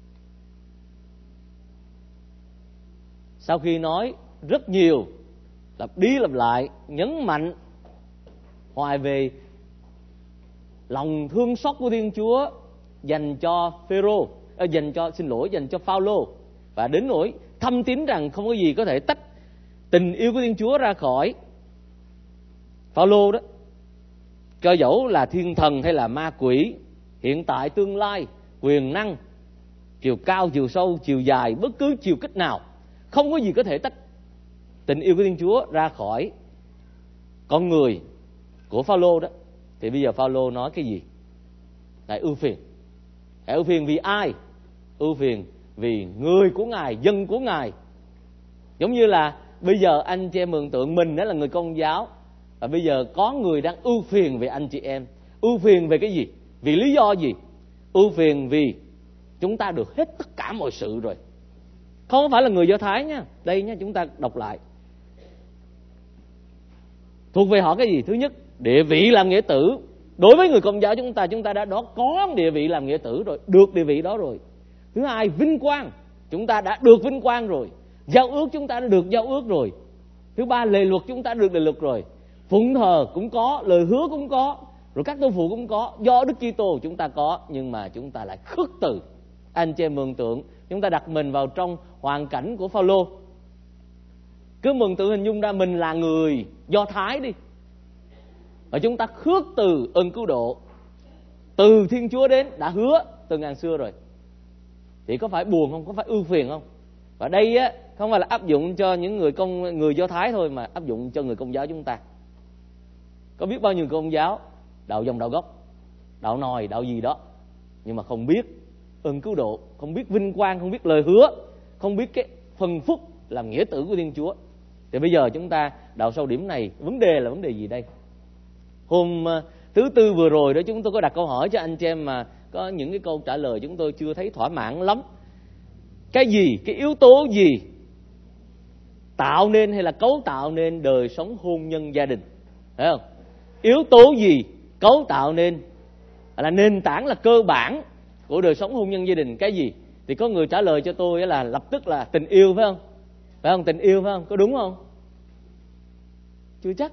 Sau khi nói rất nhiều, lặp đi lặp lại, nhấn mạnh hoài về lòng thương xót của Thiên Chúa dành cho Phêrô, à, dành cho xin lỗi dành cho Phao-lô, và đến nỗi thâm tín rằng không có gì có thể tách tình yêu của Thiên Chúa ra khỏi Phao-lô đó. Cho dẫu là thiên thần hay là ma quỷ, hiện tại tương lai, quyền năng, chiều cao, chiều sâu, chiều dài, bất cứ chiều kích nào, không có gì có thể tách tình yêu của Thiên Chúa ra khỏi con người của Phao-lô đó. Thì bây giờ Phao-lô nói cái gì? Ngài ưu phiền. Ngài ưu phiền vì ai? Ưu phiền vì người của Ngài, dân của Ngài. Giống như là bây giờ anh chị em mường tượng mình đó là người Công giáo, và bây giờ có người đang ưu phiền về anh chị em. Ưu phiền về cái gì? Vì lý do gì? Ưu phiền vì chúng ta được hết tất cả mọi sự rồi. Không phải là người Do Thái nha. Đây nha, chúng ta đọc lại. Thuộc về họ cái gì? Thứ nhất, địa vị làm nghĩa tử. Đối với người Công giáo chúng ta, chúng ta đã đó có địa vị làm nghĩa tử rồi, được địa vị đó rồi. Thứ hai, vinh quang. Chúng ta đã được vinh quang rồi. Giao ước chúng ta đã được giao ước rồi. Thứ ba, lề luật chúng ta được lề luật rồi. Phụng thờ cũng có, lời hứa cũng có, rồi các tổ phụ cũng có. Do Đức Kitô chúng ta có, nhưng mà chúng ta lại khước từ. Anh chị em mường tượng, chúng ta đặt mình vào trong hoàn cảnh của Phao-lô. Cứ mường tượng hình dung ra mình là người Do Thái đi, và chúng ta khước từ ơn cứu độ từ Thiên Chúa đến đã hứa từ ngàn xưa rồi, thì có phải buồn không? Có phải ưu phiền không? Và đây á, không phải là áp dụng cho những người công người Do Thái thôi, mà áp dụng cho người Công giáo chúng ta. Có biết bao nhiêu Công giáo đạo dòng đạo gốc, đạo nòi, đạo gì đó, nhưng mà không biết ơn cứu độ, không biết vinh quang, không biết lời hứa, không biết cái phần phúc làm nghĩa tử của Thiên Chúa. Thì bây giờ chúng ta đào sâu điểm này. Vấn đề là vấn đề gì đây? Hôm thứ tư vừa rồi đó, chúng tôi có đặt câu hỏi cho anh chị em, mà có những cái câu trả lời chúng tôi chưa thấy thỏa mãn lắm. Cái gì, cái yếu tố gì tạo nên hay là cấu tạo nên đời sống hôn nhân gia đình? Thấy không? Yếu tố gì cấu tạo nên, là nền tảng, là cơ bản của đời sống hôn nhân gia đình? Cái gì? Thì có người trả lời cho tôi là lập tức là tình yêu, phải không? Phải không? Tình yêu, phải không? Có đúng không? Chưa chắc.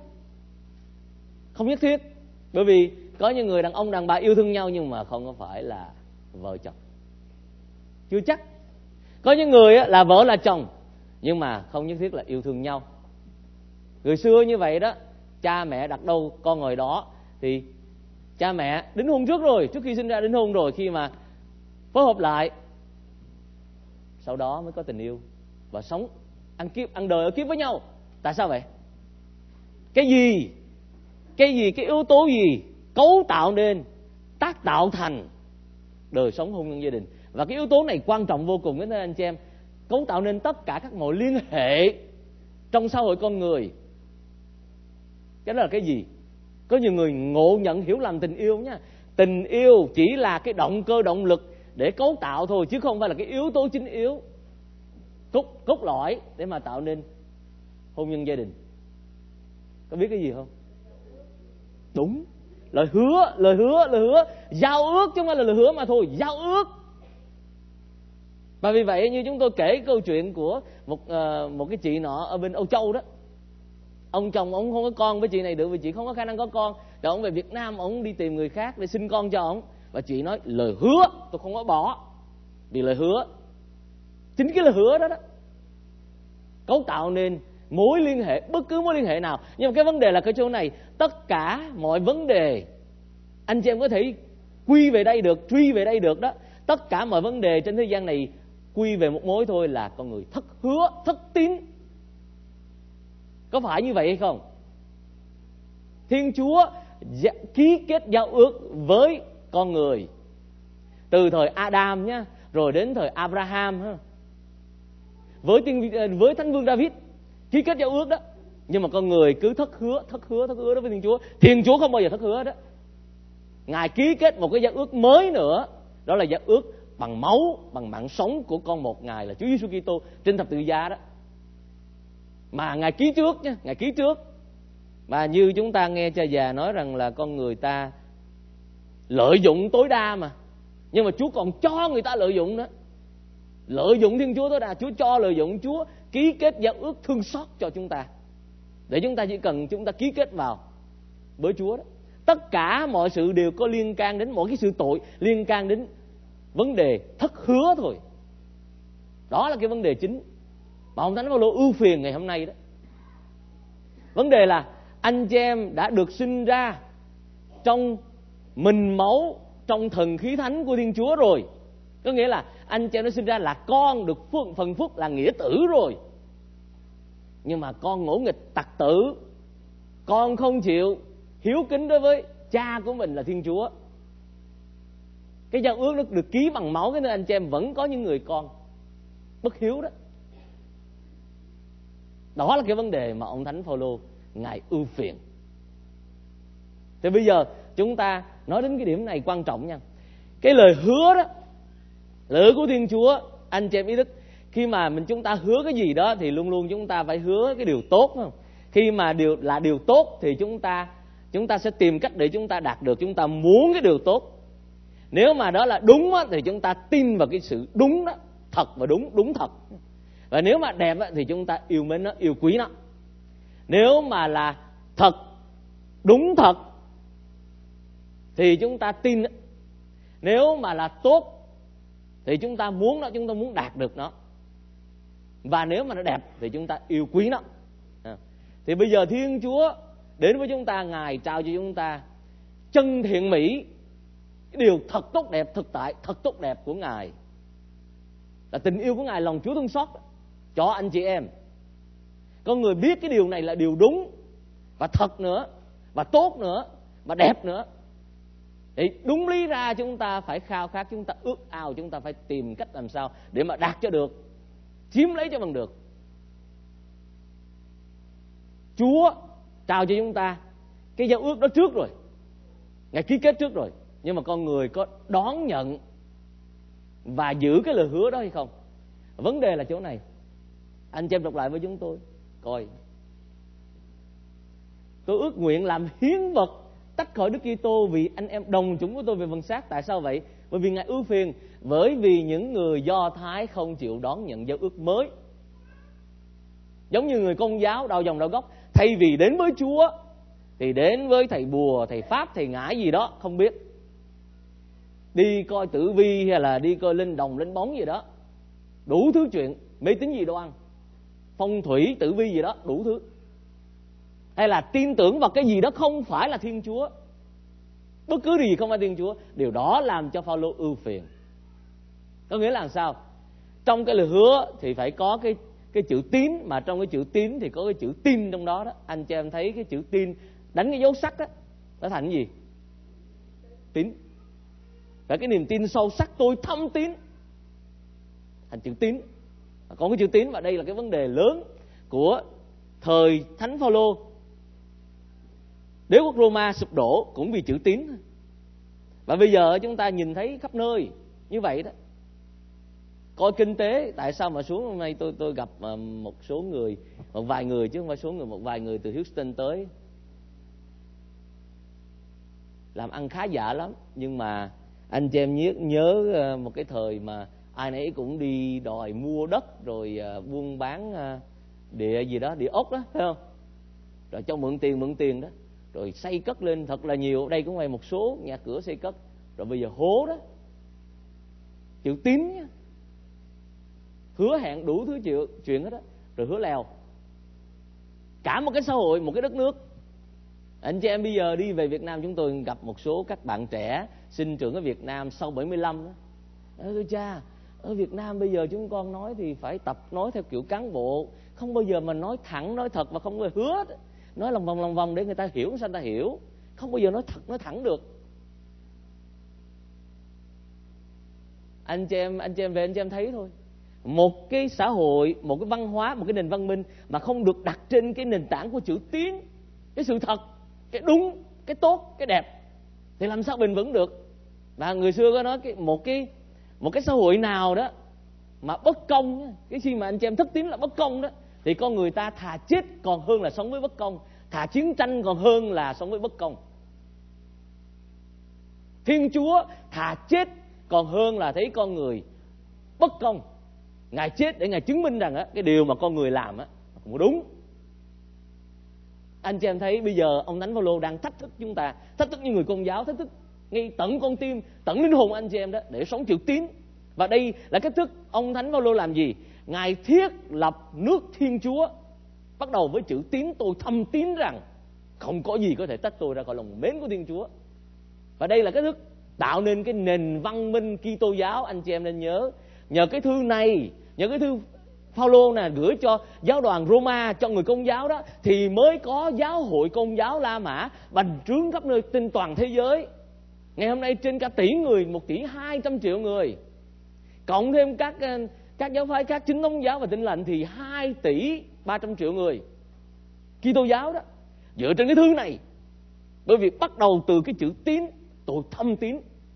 Không nhất thiết. Bởi vì có những người đàn ông đàn bà yêu thương nhau nhưng mà không có phải là vợ chồng. Chưa chắc. Có những người là vợ là chồng nhưng mà không nhất thiết là yêu thương nhau. Người xưa như vậy đó, cha mẹ đặt đâu con ngồi đó. Thì cha mẹ đính hôn trước rồi, trước khi sinh ra đính hôn rồi, khi mà phối hợp lại, sau đó mới có tình yêu và sống ăn kiếp, ăn đời ở kiếp với nhau. Tại sao vậy? Cái gì, cái gì, cái yếu tố gì cấu tạo nên, tác tạo thành đời sống hôn nhân gia đình? Và cái yếu tố này quan trọng vô cùng, đến anh chị em, cấu tạo nên tất cả các mối liên hệ trong xã hội con người. Cái đó là cái gì? Có nhiều người ngộ nhận hiểu lầm tình yêu nha. Tình yêu chỉ là cái động cơ, động lực để cấu tạo thôi, chứ không phải là cái yếu tố chính yếu, cốt, cốt lõi để mà tạo nên hôn nhân gia đình. Có biết cái gì không? Đúng, lời hứa, lời hứa, lời hứa, giao ước, chứ không phải là lời hứa mà thôi, giao ước. Và vì vậy như chúng tôi kể câu chuyện của một uh, một cái chị nọ ở bên Âu Châu đó. Ông chồng ông không có con với chị này được, vì chị không có khả năng có con. Rồi ông về Việt Nam, ông đi tìm người khác để sinh con cho ông. Và chị nói lời hứa tôi không có bỏ. Vì lời hứa, chính cái lời hứa đó đó cấu tạo nên mối liên hệ, bất cứ mối liên hệ nào. Nhưng mà cái vấn đề là cái chỗ này, tất cả mọi vấn đề anh chị em có thể quy về đây được, truy về đây được đó. Tất cả mọi vấn đề trên thế gian này quy về một mối thôi, là con người thất hứa, thất tín. Có phải như vậy hay không? Thiên Chúa ký kết giao ước với con người từ thời Adam nhá, rồi đến thời Abraham ha, với tiên với Thánh Vương David ký kết giao ước đó. Nhưng mà con người cứ thất hứa, thất hứa, thất hứa đối với Thiên Chúa. Thiên Chúa không bao giờ thất hứa đó. Ngài ký kết một cái giao ước mới nữa, đó là giao ước bằng máu, bằng mạng sống của con một Ngài là Chúa Giêsu Kitô trên thập tự giá đó. Mà Ngài ký trước nha, Ngài ký trước. Và như chúng ta nghe cha già nói rằng là con người ta lợi dụng tối đa mà. Nhưng mà Chúa còn cho người ta lợi dụng đó. Lợi dụng Thiên Chúa tối đa, Chúa cho lợi dụng, Chúa ký kết giao ước thương xót cho chúng ta. Để chúng ta chỉ cần chúng ta ký kết vào với Chúa đó. Tất cả mọi sự đều có liên can đến, mỗi cái sự tội liên can đến vấn đề thất hứa thôi. Đó là cái vấn đề chính mà ông Thánh Phaolô ưu phiền ngày hôm nay đó. Vấn đề là anh chị em đã được sinh ra trong mình máu, trong thần khí thánh của Thiên Chúa rồi. Có nghĩa là anh chị em đã sinh ra là con, được phần phúc là nghĩa tử rồi. Nhưng mà con ngỗ nghịch tặc tử, con không chịu hiếu kính đối với cha của mình là Thiên Chúa. Cái giao ước nó được ký bằng máu, cái nên anh chị em vẫn có những người con bất hiếu đó. Đó là cái vấn đề mà ông Thánh Phaolô Ngài ưu phiền. Thì bây giờ chúng ta nói đến cái điểm này quan trọng nha. Cái lời hứa đó, lời của Thiên Chúa, anh chị em ý thức, khi mà mình chúng ta hứa cái gì đó thì luôn luôn chúng ta phải hứa cái điều tốt, không? Khi mà điều là điều tốt thì chúng ta chúng ta sẽ tìm cách để chúng ta đạt được. Chúng ta muốn cái điều tốt. Nếu mà đó là đúng á, thì chúng ta tin vào cái sự đúng đó, thật và đúng, đúng thật. Và nếu mà đẹp á, thì chúng ta yêu mến nó, yêu quý nó. Nếu mà là thật, đúng thật thì chúng ta tin. Nếu mà là tốt thì chúng ta muốn nó, chúng ta muốn đạt được nó. Và nếu mà nó đẹp thì chúng ta yêu quý nó. Thì bây giờ Thiên Chúa đến với chúng ta, Ngài trao cho chúng ta chân thiện mỹ, cái điều thật tốt đẹp, thực tại thật tốt đẹp của Ngài là tình yêu của Ngài, lòng Chúa thương xót cho anh chị em. Con người biết cái điều này là điều đúng và thật nữa, và tốt nữa, và đẹp nữa. Thì đúng lý ra chúng ta phải khao khát, chúng ta ước ao, chúng ta phải tìm cách làm sao để mà đạt cho được, chiếm lấy cho bằng được. Chúa trao cho chúng ta cái giao ước đó trước rồi, Ngài ký kết trước rồi. Nhưng mà con người có đón nhận và giữ cái lời hứa đó hay không? Vấn đề là chỗ này. Anh chị em đọc lại với chúng tôi coi. Tôi ước nguyện làm hiến vật tách khỏi Đức Kitô vì anh em đồng chúng với tôi về phần xác. Tại sao vậy? Bởi vì Ngài ưu phiền, bởi vì những người Do Thái không chịu đón nhận giao ước mới. Giống như người Công giáo đầu dòng đầu gốc, thay vì đến với Chúa thì đến với thầy bùa, thầy pháp, thầy ngải gì đó không biết, đi coi tử vi hay là đi coi linh đồng linh bóng gì đó, đủ thứ chuyện, mê tín gì đoan, phong thủy tử vi gì đó, đủ thứ. Hay là tin tưởng vào cái gì đó không phải là Thiên Chúa, bất cứ gì không phải Thiên Chúa. Điều đó làm cho Phaolô ưu phiền. Có nghĩa là làm sao? Trong cái lời hứa thì phải có cái cái chữ tín, mà trong cái chữ tín thì có cái chữ tin trong đó đó. Anh chị em thấy cái chữ tin đánh cái dấu sắc đó, nó thành cái gì? Tín. Và cái niềm tin sâu sắc, tôi thâm tín, thành chữ tín. Còn cái chữ tín, và đây là cái vấn đề lớn của thời Thánh Phaolô. Đế quốc Roma sụp đổ cũng vì chữ tín. Và bây giờ chúng ta nhìn thấy khắp nơi như vậy đó. Coi kinh tế, tại sao mà xuống hôm nay tôi tôi gặp một số người, một vài người chứ không phải số người, một vài người từ Houston tới, làm ăn khá giả lắm. Nhưng mà anh chị em nhớ, nhớ một cái thời mà ai nấy cũng đi đòi mua đất rồi buôn bán địa gì đó, địa ốc đó, phải không? Rồi cho mượn tiền mượn tiền đó, rồi xây cất lên thật là nhiều. Đây cũng phải một số nhà cửa xây cất, rồi bây giờ hố đó, chữ tín nha, hứa hẹn đủ thứ chuyện, chuyện hết đó, rồi hứa lèo. Cả một cái xã hội, một cái đất nước. Anh chị em bây giờ đi về Việt Nam, chúng tôi gặp một số các bạn trẻ sinh trưởng ở Việt Nam sau bảy mươi lăm đó. Ôi cha, ở Việt Nam bây giờ chúng con nói thì phải tập nói theo kiểu cán bộ, không bao giờ mà nói thẳng, nói thật, và không bao giờ hứa, nói lòng vòng lòng vòng để người ta hiểu, sao người ta hiểu, không bao giờ nói thật, nói thẳng được. Anh chị em anh chị em về anh chị em thấy thôi. một cái xã hội, một cái văn hóa, một cái nền văn minh mà không được đặt trên cái nền tảng của chữ tín, cái sự thật, cái đúng, cái tốt, cái đẹp, thì làm sao bền vững được. Và người xưa có nói cái, một cái một cái xã hội nào đó mà bất công, cái khi mà anh chị em thất tín là bất công đó, thì con người ta thà chết còn hơn là sống với bất công, thà chiến tranh còn hơn là sống với bất công. Thiên Chúa thà chết còn hơn là thấy con người bất công. Ngài chết để Ngài chứng minh rằng á, cái điều mà con người làm á không đúng. Anh chị em thấy bây giờ ông Thánh Phaolô đang thách thức chúng ta, thách thức những người Công giáo, thách thức ngay tận con tim, tận linh hồn anh chị em đó, để sống chữ tín. Và đây là cách thức ông Thánh Phaolô làm gì? Ngài thiết lập nước Thiên Chúa, bắt đầu với chữ tín. Tôi thâm tín rằng không có gì có thể tách tôi ra khỏi lòng mến của Thiên Chúa. Và đây là cách thức tạo nên cái nền văn minh Kitô giáo. Anh chị em nên nhớ, nhờ cái thư này, nhờ cái thư Phaolô nè gửi cho giáo đoàn Roma, cho người Công giáo đó, thì mới có giáo hội Công giáo La Mã bành trướng khắp nơi trên toàn thế giới. Ngày hôm nay trên cả tỷ người, một tỷ hai trăm triệu người, cộng thêm các các giáo phái, các chính thống giáo và Tin Lành thì hai tỷ ba trăm triệu người Kitô giáo đó, dựa trên cái thư này. Bởi vì bắt đầu từ cái chữ tín, tôi thâm tín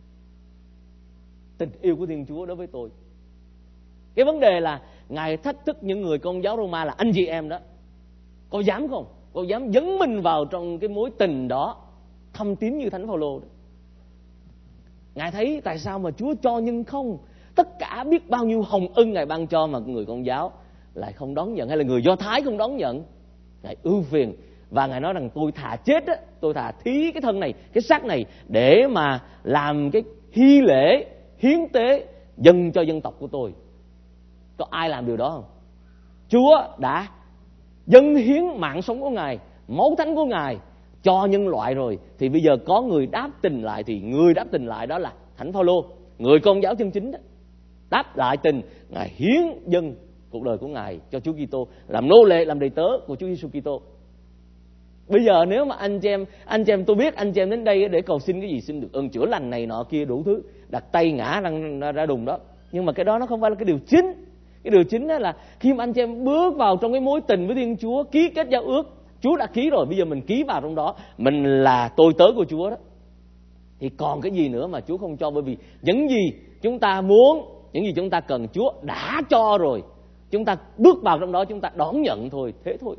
tình yêu của Thiên Chúa đối với tôi. Cái vấn đề là Ngài thách thức những người Công giáo Roma là anh chị em đó, có dám không? Có dám dấn mình vào trong cái mối tình đó thâm tín như Thánh Phaolô đó? Ngài thấy tại sao mà Chúa cho nhưng không, tất cả biết bao nhiêu hồng ân Ngài ban cho mà người Công giáo lại không đón nhận, hay là người Do Thái không đón nhận. Ngài ưu phiền và Ngài nói rằng tôi thà chết á, tôi thà thí cái thân này, cái xác này để mà làm cái hy lễ hiến tế dâng cho dân tộc của tôi. Có ai làm điều đó không? Chúa đã dâng hiến mạng sống của Ngài, máu thánh của Ngài cho nhân loại rồi, thì bây giờ có người đáp tình lại. Thì người đáp tình lại đó là Thánh Phaolô, người Công giáo chân chính đó. Đáp lại tình, Ngài hiến dâng cuộc đời của Ngài cho Chúa Kitô, làm nô lệ, làm đầy tớ của Chúa Giêsu Kitô. Bây giờ nếu mà anh chị em, anh chị em tôi biết anh chị em đến đây để cầu xin cái gì, xin được ơn chữa lành này nọ kia đủ thứ, đặt tay ngã ra, ra đùng đó. Nhưng mà cái đó nó không phải là cái điều chính. Cái điều chính đó là khi mà anh chị em bước vào trong cái mối tình với Thiên Chúa, ký kết giao ước, Chúa đã ký rồi, bây giờ mình ký vào trong đó, mình là tôi tớ của Chúa đó, thì còn cái gì nữa mà Chúa không cho. Bởi vì những gì chúng ta muốn, những gì chúng ta cần, Chúa đã cho rồi. Chúng ta bước vào trong đó, chúng ta đón nhận thôi, thế thôi.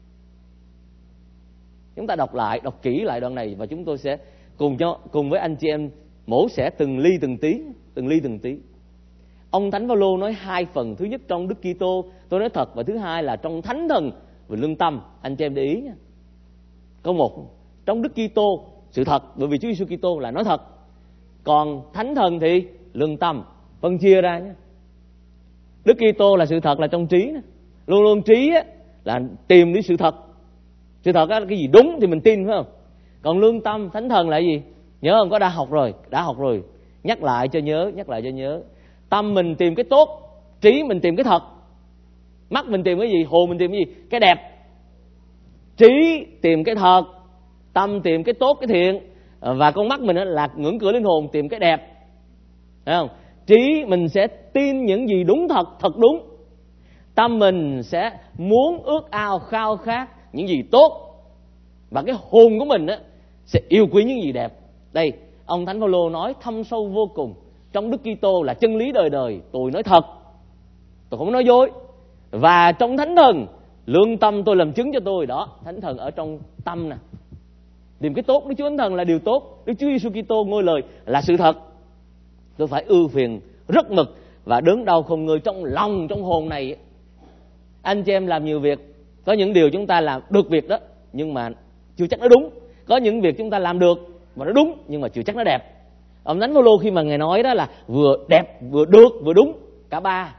Chúng ta đọc lại, đọc kỹ lại đoạn này, và chúng tôi sẽ cùng cho cùng với anh chị em mổ xẻ từng ly từng tí, từng ly từng tí. Ông Thánh Phaolô nói hai phần: thứ nhất trong Đức Kitô, tôi nói thật, và thứ hai là trong Thánh Thần và lương tâm. Anh chị em để ý nha. Câu một, trong Đức Kitô sự thật, bởi vì Chúa Giêsu Kitô là nói thật. Còn Thánh Thần thì lương tâm, phân chia ra nhé. Đức Kitô là sự thật, là trong trí, luôn luôn trí là tìm đi sự thật. Sự thật là cái gì đúng thì mình tin, phải không? Còn lương tâm, Thánh Thần là gì? Nhớ không? Có đã học rồi, đã học rồi. Nhắc lại cho nhớ, nhắc lại cho nhớ. Tâm mình tìm cái tốt, trí mình tìm cái thật. Mắt mình tìm cái gì? Hồn mình tìm cái gì? Cái đẹp. Trí tìm cái thật, tâm tìm cái tốt, cái thiện, và con mắt mình là ngưỡng cửa linh hồn tìm cái đẹp. Thấy không? Trí mình sẽ tin những gì đúng thật, thật đúng. Tâm mình sẽ muốn ước ao khao khát những gì tốt, và cái hồn của mình á sẽ yêu quý những gì đẹp. Đây, ông Thánh Phaolô nói thâm sâu vô cùng. Trong Đức Kitô là chân lý đời đời, tôi nói thật, tôi không nói dối. Và trong Thánh Thần, lương tâm tôi làm chứng cho tôi. Đó, Thánh Thần ở trong tâm nè, tìm cái tốt. Đức Chúa Thánh Thần là điều tốt, Đức Chúa Giêsu Kitô ngôi lời là sự thật. Tôi phải ưu phiền rất mực và đớn đau không ngơi trong lòng, trong hồn này. Anh chị em làm nhiều việc, có những điều chúng ta làm được việc đó, nhưng mà chưa chắc nó đúng. Có những việc chúng ta làm được mà nó đúng, nhưng mà chưa chắc nó đẹp. Ông Thánh Phaolô khi mà Ngài nói đó là vừa đẹp, vừa được, vừa đúng, cả ba.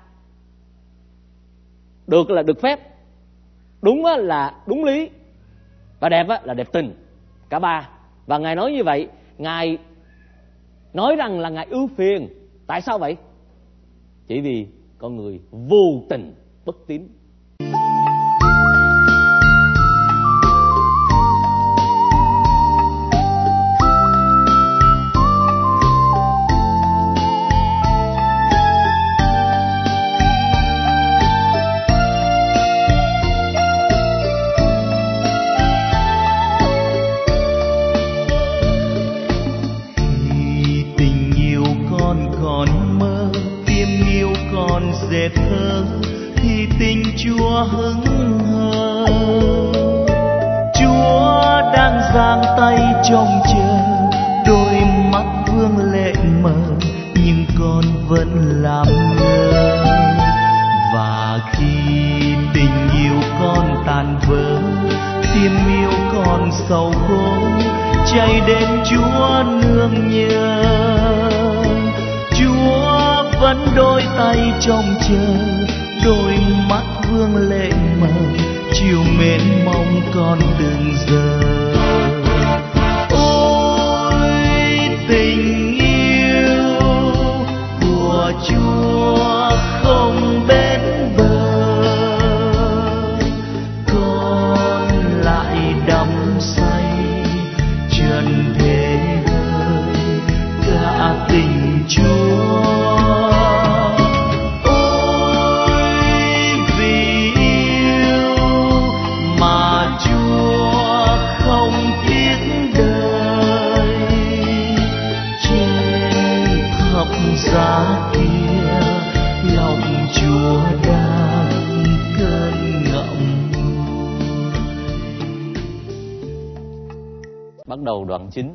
Được là được phép, đúng là đúng lý, và đẹp là đẹp tình, cả ba. Và Ngài nói như vậy, Ngài nói rằng là Ngài ưu phiền. Tại sao vậy? Chỉ vì con người vô tình, bất tín. còn dệt thơ thì tình Chúa hững hờ. Chúa đang giang tay trông chờ, đôi mắt vương lệ mờ nhưng con vẫn làm ngơ. Và khi tình yêu con tàn vỡ, tim yêu con sầu khổ, chạy đến Chúa nương nhờ. Chúa vẫn đôi tay trông chờ, đôi mắt vương lệ mờ chiều mến mong con từng giờ. Ôi tình yêu của Chúa không bến bờ, con lại đắm say trần thế ơi cả tình Chúa. Giá kia lòng Chúa đang cơn ngậm ngùi. Bắt đầu đoạn chính.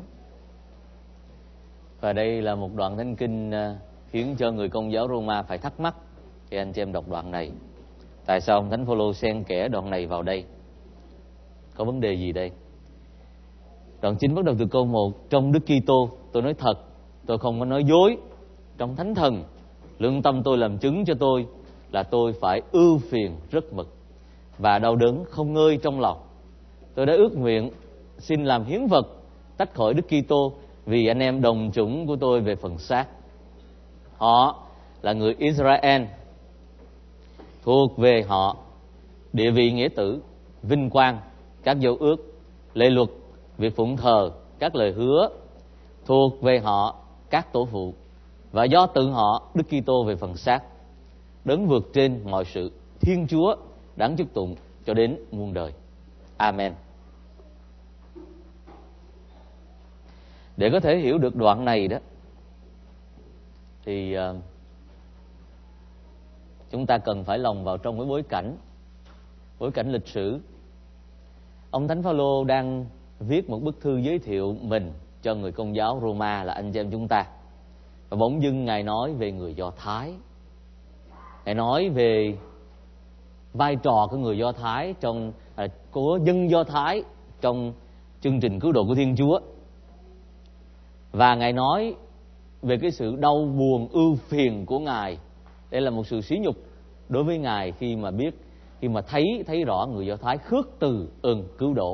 Và đây là một đoạn thánh kinh khiến cho người Công giáo Roma phải thắc mắc khi anh chị em đọc đoạn này. Tại sao ông Thánh Phaolô xen kẽ đoạn này vào đây? Có vấn đề gì đây? Đoạn chính bắt đầu từ câu một: trong Đức Kitô tôi nói thật, tôi không có nói dối. Trong Thánh Thần, lương tâm tôi làm chứng cho tôi là tôi phải ưu phiền rất mực và đau đớn không ngơi trong lòng. Tôi đã ước nguyện xin làm hiến vật tách khỏi Đức Kitô vì anh em đồng chủng của tôi về phần xác. Họ là người Israel, thuộc về họ địa vị nghĩa tử, vinh quang, các dấu ước, lệ luật, việc phụng thờ, các lời hứa, thuộc về họ các tổ phụ. Và do tự họ Đức Kitô về phần xác, đấng vượt trên mọi sự, Thiên Chúa đáng chức tụng cho đến muôn đời. Amen. Để có thể hiểu được đoạn này đó thì uh, chúng ta cần phải lồng vào trong cái bối cảnh bối cảnh lịch sử. Ông Thánh Phaolô đang viết một bức thư giới thiệu mình cho người Công giáo Roma là anh chị em chúng ta. Và bỗng dưng Ngài nói về người Do Thái. Ngài nói về vai trò của người Do Thái trong à, của dân Do Thái trong chương trình cứu độ của Thiên Chúa. Và Ngài nói về cái sự đau buồn ưu phiền của Ngài. Đây là một sự sỉ nhục đối với Ngài khi mà biết khi mà thấy thấy rõ người Do Thái khước từ ơn cứu độ.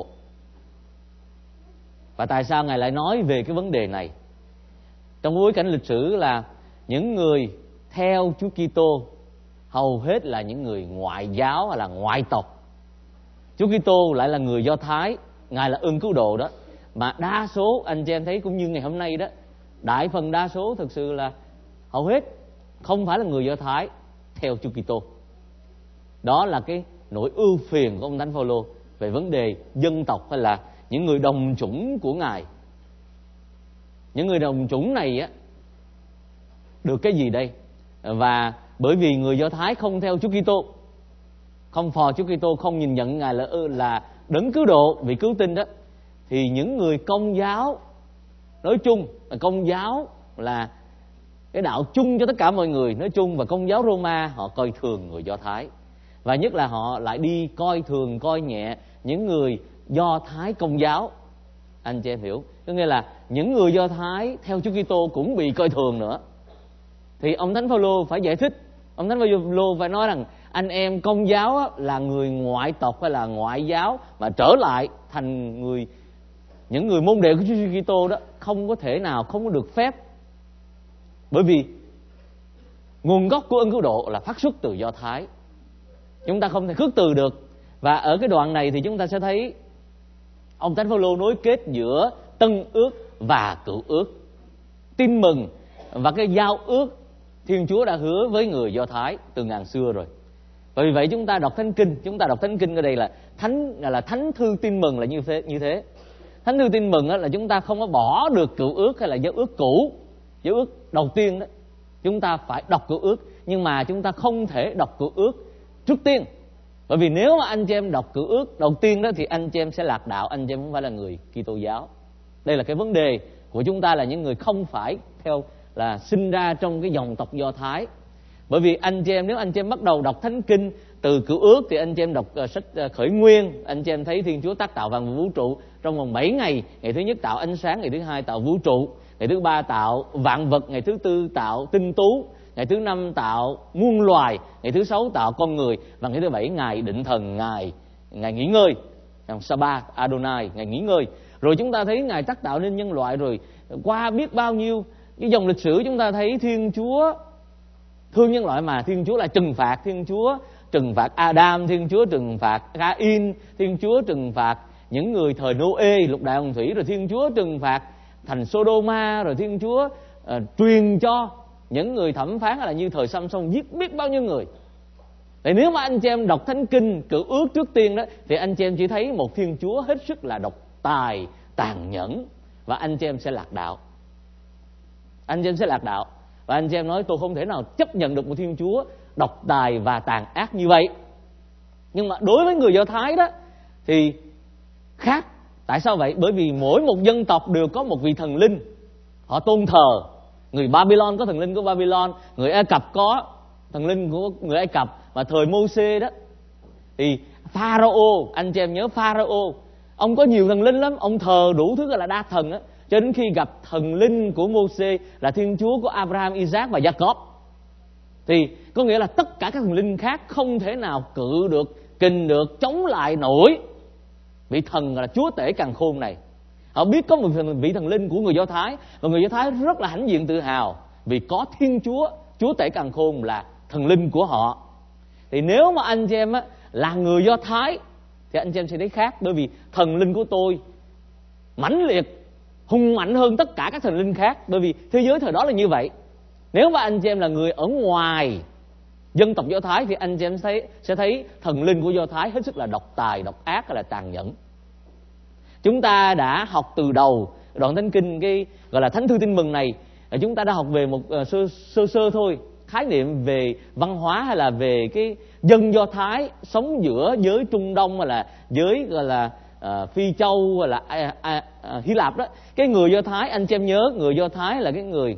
Và tại sao Ngài lại nói về cái vấn đề này? Trong bối cảnh lịch sử là những người theo Chúa Kitô hầu hết là những người ngoại giáo hay là ngoại tộc. Chúa Kitô lại là người Do Thái, Ngài là ơn cứu độ đó. Mà đa số anh chị em thấy cũng như ngày hôm nay đó, đại phần đa số thực sự là hầu hết không phải là người Do Thái theo Chúa Kitô. Đó là cái nỗi ưu phiền của ông Thánh Phaolô về vấn đề dân tộc hay là những người đồng chủng của Ngài. Những người đồng chủng này á được cái gì đây? Và bởi vì người Do Thái không theo Chúa Kitô, không phò Chúa Kitô, không nhìn nhận Ngài là là đấng cứu độ, vị cứu tinh đó, thì những người Công giáo nói chung, Công giáo là cái đạo chung cho tất cả mọi người nói chung, và Công giáo Roma họ coi thường người Do Thái, và nhất là họ lại đi coi thường, coi nhẹ những người Do Thái Công giáo. Anh chị em hiểu, có nghĩa là những người Do Thái theo Chúa Kitô cũng bị coi thường nữa. Thì ông Thánh Phaolô phải giải thích, ông Thánh Phaolô phải nói rằng anh em Công giáo á, là người ngoại tộc hay là ngoại giáo mà trở lại thành người những người môn đệ của Chúa Kitô đó không có thể nào, không có được phép, bởi vì nguồn gốc của ơn cứu độ là phát xuất từ Do Thái. Chúng ta không thể khước từ được. Và ở cái đoạn này thì chúng ta sẽ thấy ông Thánh Phaolô nối kết giữa Tân Ước và Cựu Ước, tin mừng và cái giao ước Thiên Chúa đã hứa với người Do Thái từ ngàn xưa rồi. Và vì vậy chúng ta đọc Thánh Kinh, chúng ta đọc Thánh Kinh ở đây là thánh là thánh thư tin mừng là như thế như thế. Thánh thư tin mừng là chúng ta không có bỏ được Cựu Ước hay là giao ước cũ, giao ước đầu tiên đó. chúng ta phải đọc Cựu Ước, nhưng mà chúng ta không thể đọc Cựu Ước trước tiên. Bởi vì nếu mà anh chị em đọc Cựu Ước đầu tiên đó thì anh chị em sẽ lạc đạo, anh chị em không phải là người Kitô giáo. Đây là cái vấn đề của chúng ta, là những người không phải theo là sinh ra trong cái dòng tộc Do Thái. Bởi vì anh chị em, nếu anh chị em bắt đầu đọc Thánh Kinh từ Cựu Ước thì anh chị em đọc uh, sách uh, Khởi Nguyên, anh chị em thấy Thiên Chúa tác tạo vạn vũ trụ trong vòng bảy ngày. Ngày thứ nhất tạo ánh sáng, ngày thứ hai tạo vũ trụ, ngày thứ ba tạo vạn vật, ngày thứ tư tạo tinh tú, ngày thứ năm tạo muôn loài, ngày thứ sáu tạo con người, và ngày thứ bảy Ngài định thần, Ngài Ngài nghỉ ngơi, Sa-ba, Adonai, Ngài nghỉ ngơi. Rồi chúng ta thấy Ngài tác tạo nên nhân loại, rồi qua biết bao nhiêu cái dòng lịch sử chúng ta thấy Thiên Chúa thương nhân loại mà Thiên Chúa lại trừng phạt. Thiên Chúa trừng phạt Adam, Thiên Chúa trừng phạt Cain, Thiên Chúa trừng phạt những người thời Nô-ê, lục đại hồng thủy, rồi Thiên Chúa trừng phạt thành Sodoma, rồi Thiên Chúa uh, truyền cho những người thẩm phán là như thời Samson giết biết bao nhiêu người. Thì nếu mà anh chị em đọc Thánh Kinh Cựu Ước trước tiên đó, thì anh chị em chỉ thấy một Thiên Chúa hết sức là độc tài, tàn nhẫn, và anh chị em sẽ lạc đạo. Anh chị em sẽ lạc đạo. Và anh chị em nói tôi không thể nào chấp nhận được một Thiên Chúa độc tài và tàn ác như vậy. Nhưng mà đối với người Do Thái đó thì khác. Tại sao vậy? Bởi vì mỗi một dân tộc đều có một vị thần linh họ tôn thờ. Người Babylon có thần linh của Babylon, người Ai Cập có thần linh của người Ai Cập. Và thời Mô-sê đó thì Pharaoh, anh chị em nhớ Pharaoh, ông có nhiều thần linh lắm, ông thờ đủ thứ gọi là đa thần á. Cho đến khi gặp thần linh của Mô-sê là Thiên Chúa của Abraham, Isaac và Jacob, thì có nghĩa là tất cả các thần linh khác không thể nào cự được, kình được, chống lại nổi vị thần là Chúa Tể Càn Khôn này. Họ biết có một vị thần linh của người Do Thái, và người Do Thái rất là hãnh diện tự hào vì có Thiên Chúa, Chúa Tể Càn Khôn là thần linh của họ. Thì nếu mà anh chị em á, là người Do Thái thì anh chị em sẽ thấy khác. Bởi vì thần linh của tôi mãnh liệt, hùng mạnh hơn tất cả các thần linh khác. Bởi vì thế giới thời đó là như vậy. Nếu mà anh chị em là người ở ngoài dân tộc Do Thái thì anh chị em thấy, sẽ thấy thần linh của Do Thái hết sức là độc tài, độc ác hay là tàn nhẫn. Chúng ta đã học từ đầu đoạn Thánh Kinh, cái gọi là Thánh Thư Tin Mừng này, chúng ta đã học về một uh, sơ, sơ sơ thôi, khái niệm về văn hóa hay là về cái dân Do Thái sống giữa giới Trung Đông, hay là giới gọi là uh, Phi Châu, hay là à, à, à, Hy Lạp đó. Cái người Do Thái, anh chị em nhớ, người Do Thái là cái người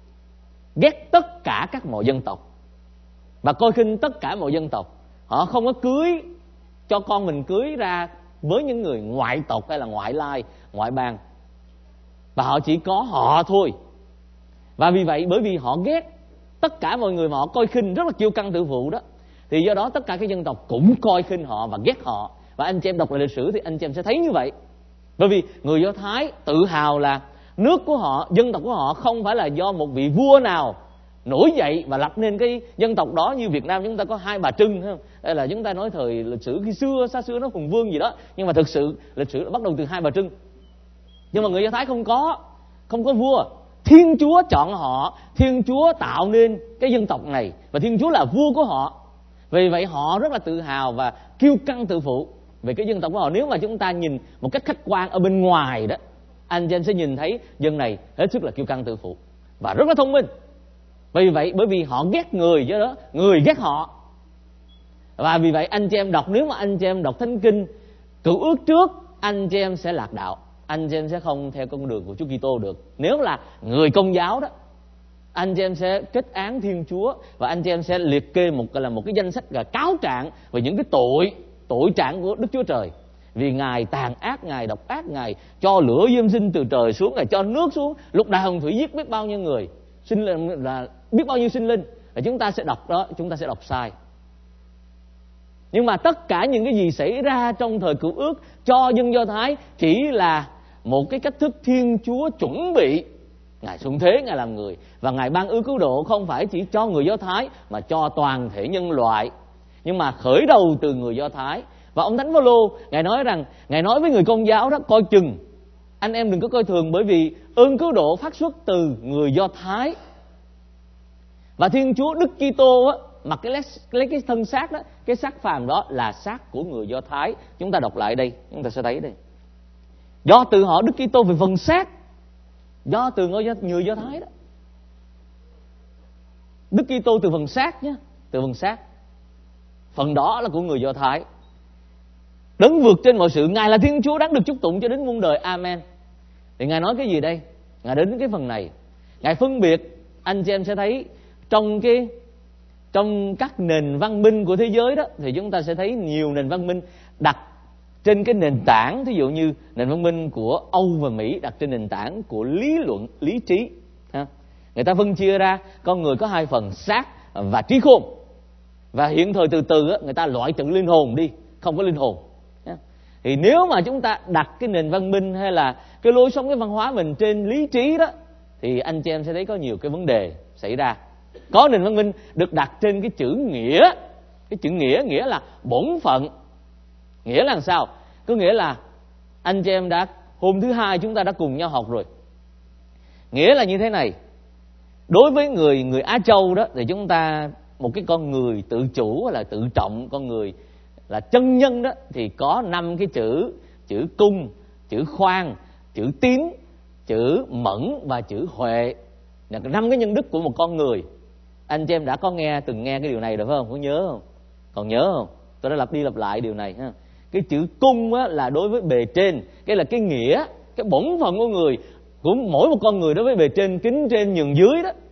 ghét tất cả các mọi dân tộc và coi khinh tất cả mọi dân tộc. Họ không có cưới cho con mình cưới ra với những người ngoại tộc hay là ngoại lai, ngoại bang, và họ chỉ có họ thôi. Và vì vậy, bởi vì họ ghét tất cả mọi người mà họ coi khinh, rất là kiêu căng tự phụ đó, thì do đó tất cả các dân tộc cũng coi khinh họ và ghét họ. Và anh chị em đọc lại lịch sử thì anh chị em sẽ thấy như vậy. Bởi vì người Do Thái tự hào là nước của họ, dân tộc của họ không phải là do một vị vua nào nổi dậy và lập nên cái dân tộc đó. Như Việt Nam chúng ta có hai bà Trưng, không? Đây là chúng ta nói thời lịch sử khi xưa, xa xưa nó hùng vương gì đó, nhưng mà thực sự lịch sử bắt đầu từ hai bà Trưng. Nhưng mà người Do Thái không có, không có vua. Thiên Chúa chọn họ, Thiên Chúa tạo nên cái dân tộc này, và Thiên Chúa là vua của họ. Vì vậy họ rất là tự hào và kiêu căng tự phụ về cái dân tộc của họ. Nếu mà chúng ta nhìn một cách khách quan ở bên ngoài đó, anh chị em sẽ nhìn thấy dân này hết sức là kiêu căng tự phụ và rất là thông minh. Vì vậy, bởi vì họ ghét người, do đó người ghét họ. Và vì vậy anh chị em đọc, nếu mà anh chị em đọc Thánh Kinh Cựu Ước trước, anh chị em sẽ lạc đạo, anh chị em sẽ không theo con đường của Chúa Kitô được. Nếu là người Công giáo đó, anh chị em sẽ kết án Thiên Chúa, và anh chị em sẽ liệt kê một là một cái danh sách là cáo trạng về những cái tội tội trạng của Đức Chúa Trời. Vì Ngài tàn ác, Ngài độc ác, Ngài cho lửa diêm sinh từ trời xuống, Ngài cho nước xuống, lục đại hồng thủy giết biết bao nhiêu người, sinh linh là biết bao nhiêu sinh linh. Và chúng ta sẽ đọc đó, chúng ta sẽ đọc sai. Nhưng mà tất cả những cái gì xảy ra trong thời Cựu Ước cho dân Do Thái chỉ là một cái cách thức Thiên Chúa chuẩn bị Ngài xuống thế, Ngài làm người, và Ngài ban ơn cứu độ không phải chỉ cho người Do Thái mà cho toàn thể nhân loại. Nhưng mà khởi đầu từ người Do Thái. Và ông Thánh Phaolô Ngài nói rằng, Ngài nói với người Công giáo đó, coi chừng anh em đừng có coi thường, bởi vì ơn cứu độ phát xuất từ người Do Thái. Và Thiên Chúa Đức Kitô á, mặc cái lấy, lấy cái thân xác đó, cái xác phàm đó là xác của người Do Thái. Chúng ta đọc lại đây, chúng ta sẽ thấy đây. Do từ họ Đức Kitô về phần xác, do từ người Do, người Do Thái đó. Đức Kitô từ phần xác nhé, từ phần xác. Phần đó là của người Do Thái. Đấng vượt trên mọi sự, Ngài là Thiên Chúa đáng được chúc tụng cho đến muôn đời. Amen. Thì Ngài nói cái gì đây? Ngài đến cái phần này, Ngài phân biệt. Anh chị em sẽ thấy trong cái trong các nền văn minh của thế giới đó, thì chúng ta sẽ thấy nhiều nền văn minh đặt trên cái nền tảng, thí dụ như nền văn minh của Âu và Mỹ đặt trên nền tảng của lý luận, lý trí. Người ta phân chia ra con người có hai phần, xác và trí khôn. Và hiện thời từ từ người ta loại trừ linh hồn đi, không có linh hồn. Thì nếu mà chúng ta đặt cái nền văn minh hay là cái lối sống, cái văn hóa mình trên lý trí đó, thì anh chị em sẽ thấy có nhiều cái vấn đề xảy ra. Có nền văn minh được đặt trên cái chữ nghĩa. Cái chữ nghĩa, nghĩa là bổn phận. Nghĩa là làm sao? Có nghĩa là anh chị em đã, hôm thứ hai chúng ta đã cùng nhau học rồi. Nghĩa là như thế này. Đối với người người Á Châu đó, thì chúng ta một cái con người tự chủ hay là tự trọng, con người là chân nhân đó, thì có năm cái chữ: chữ cung, chữ khoan, chữ tín, chữ mẫn và chữ huệ. Là năm cái nhân đức của một con người. Anh chị em đã có nghe từng nghe cái điều này rồi phải không? Có nhớ không? Còn nhớ không? Tôi đã lặp đi lặp lại điều này ha. Cái chữ cung á, là đối với bề trên, cái là cái nghĩa, cái bổn phận của người, của mỗi một con người đối với bề trên, kính trên nhường dưới đó.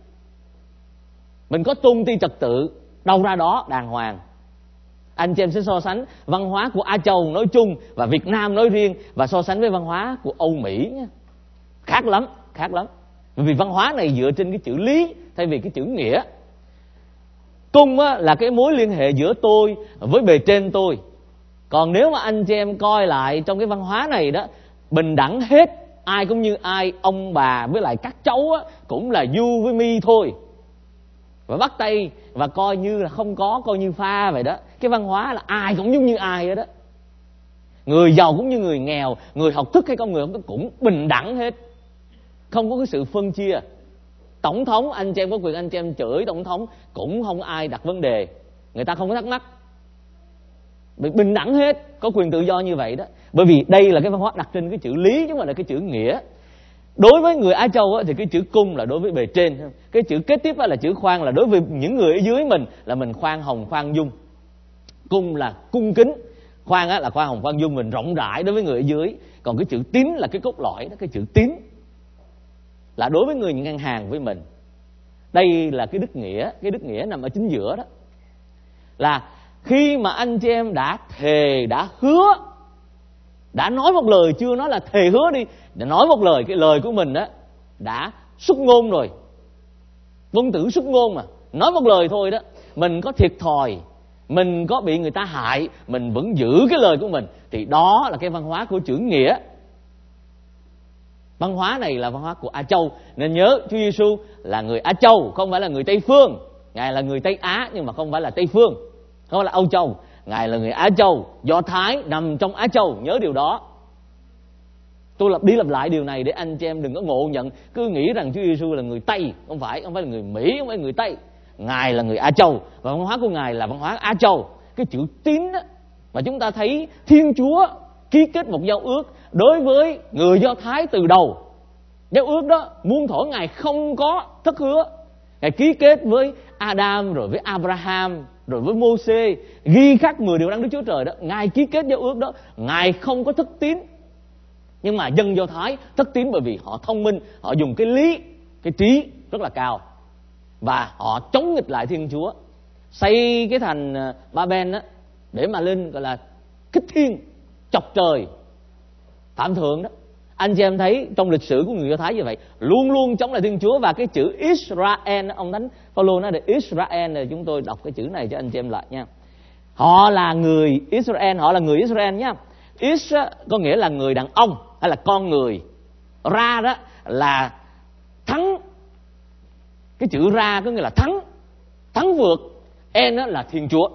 Mình có tôn ti trật tự, đâu ra đó đàng hoàng. Anh chị em sẽ so sánh văn hóa của Á Châu nói chung và Việt Nam nói riêng, và so sánh với văn hóa của Âu Mỹ nhé. Khác lắm, khác lắm. Vì văn hóa này dựa trên cái chữ lý thay vì cái chữ nghĩa. Cung á, là cái mối liên hệ giữa tôi với bề trên tôi. Còn nếu mà anh chị em coi lại trong cái văn hóa này đó, bình đẳng hết, ai cũng như ai, ông bà với lại các cháu á, cũng là you với me thôi. Và bắt tay và coi như là không có, coi như pha vậy đó. Cái văn hóa là ai cũng giống như ai đó. Người giàu cũng như người nghèo, người học thức hay con người không có, cũng bình đẳng hết. Không có cái sự phân chia. Tổng thống, anh chị em có quyền anh chị em chửi tổng thống, cũng không ai đặt vấn đề, người ta không có thắc mắc. Bình đẳng hết, có quyền tự do như vậy đó. Bởi vì đây là cái văn hóa đặt trên cái chữ lý chứ không phải là cái chữ nghĩa. Đối với người Á Châu á, thì cái chữ cung là đối với bề trên. Cái chữ kế tiếp á, là chữ khoan, là đối với những người ở dưới mình, là mình khoan hồng khoan dung. Cung là cung kính, khoan á, là khoan hồng khoan dung, mình rộng rãi đối với người ở dưới. Còn cái chữ tín là cái cốt lõi đó, cái chữ tín là đối với người ngang hàng với mình. Đây là cái đức nghĩa, cái đức nghĩa nằm ở chính giữa đó. Là khi mà anh chị em đã thề, đã hứa, đã nói một lời, chưa nói là thề hứa đi, đã nói một lời, cái lời của mình đó đã xuất ngôn rồi. Ngôn tử xuất ngôn mà, nói một lời thôi đó, mình có thiệt thòi, mình có bị người ta hại, mình vẫn giữ cái lời của mình, thì đó là cái văn hóa của chữ nghĩa. Văn hóa này là văn hóa của Á Châu. Nên nhớ Chúa Giêsu là người Á Châu, không phải là người Tây Phương. Ngài là người Tây Á nhưng mà không phải là Tây Phương, không phải là Âu Châu. Ngài là người Á Châu, Do Thái nằm trong Á Châu, nhớ điều đó. Tôi lặp đi lặp lại điều này để anh chị em đừng có ngộ nhận, cứ nghĩ rằng Chúa Giêsu là người Tây. Không phải, không phải là người Mỹ, không phải là người Tây. Ngài là người Á Châu, và văn hóa của Ngài là văn hóa Á Châu. Cái chữ tín đó, mà chúng ta thấy Thiên Chúa ký kết một giao ước đối với người Do Thái từ đầu. Giao ước đó muôn thuở Ngài không có thất hứa. Ngài ký kết với Adam, rồi với Abraham, rồi với Mô-sê, ghi khắc mười điều răn Đức Chúa Trời đó. Ngài ký kết giao ước đó, Ngài không có thất tín. Nhưng mà dân Do Thái thất tín bởi vì họ thông minh, họ dùng cái lý, cái trí rất là cao, và họ chống nghịch lại Thiên Chúa, xây cái thành Ba-ben đó để mà lên gọi là kích thiên, chọc trời, phạm thượng đó. Anh chị em thấy trong lịch sử của người Do Thái như vậy, luôn luôn chống lại Thiên Chúa. Và cái chữ Israel, ông Thánh Phaolô nói là Israel, này chúng tôi đọc cái chữ này cho anh chị em lại nha. Họ là người Israel, họ là người Israel nha. Is có nghĩa là người đàn ông hay là con người. Ra đó là thắng. Cái chữ ra có nghĩa là thắng, thắng vượt. En đó là Thiên Chúa,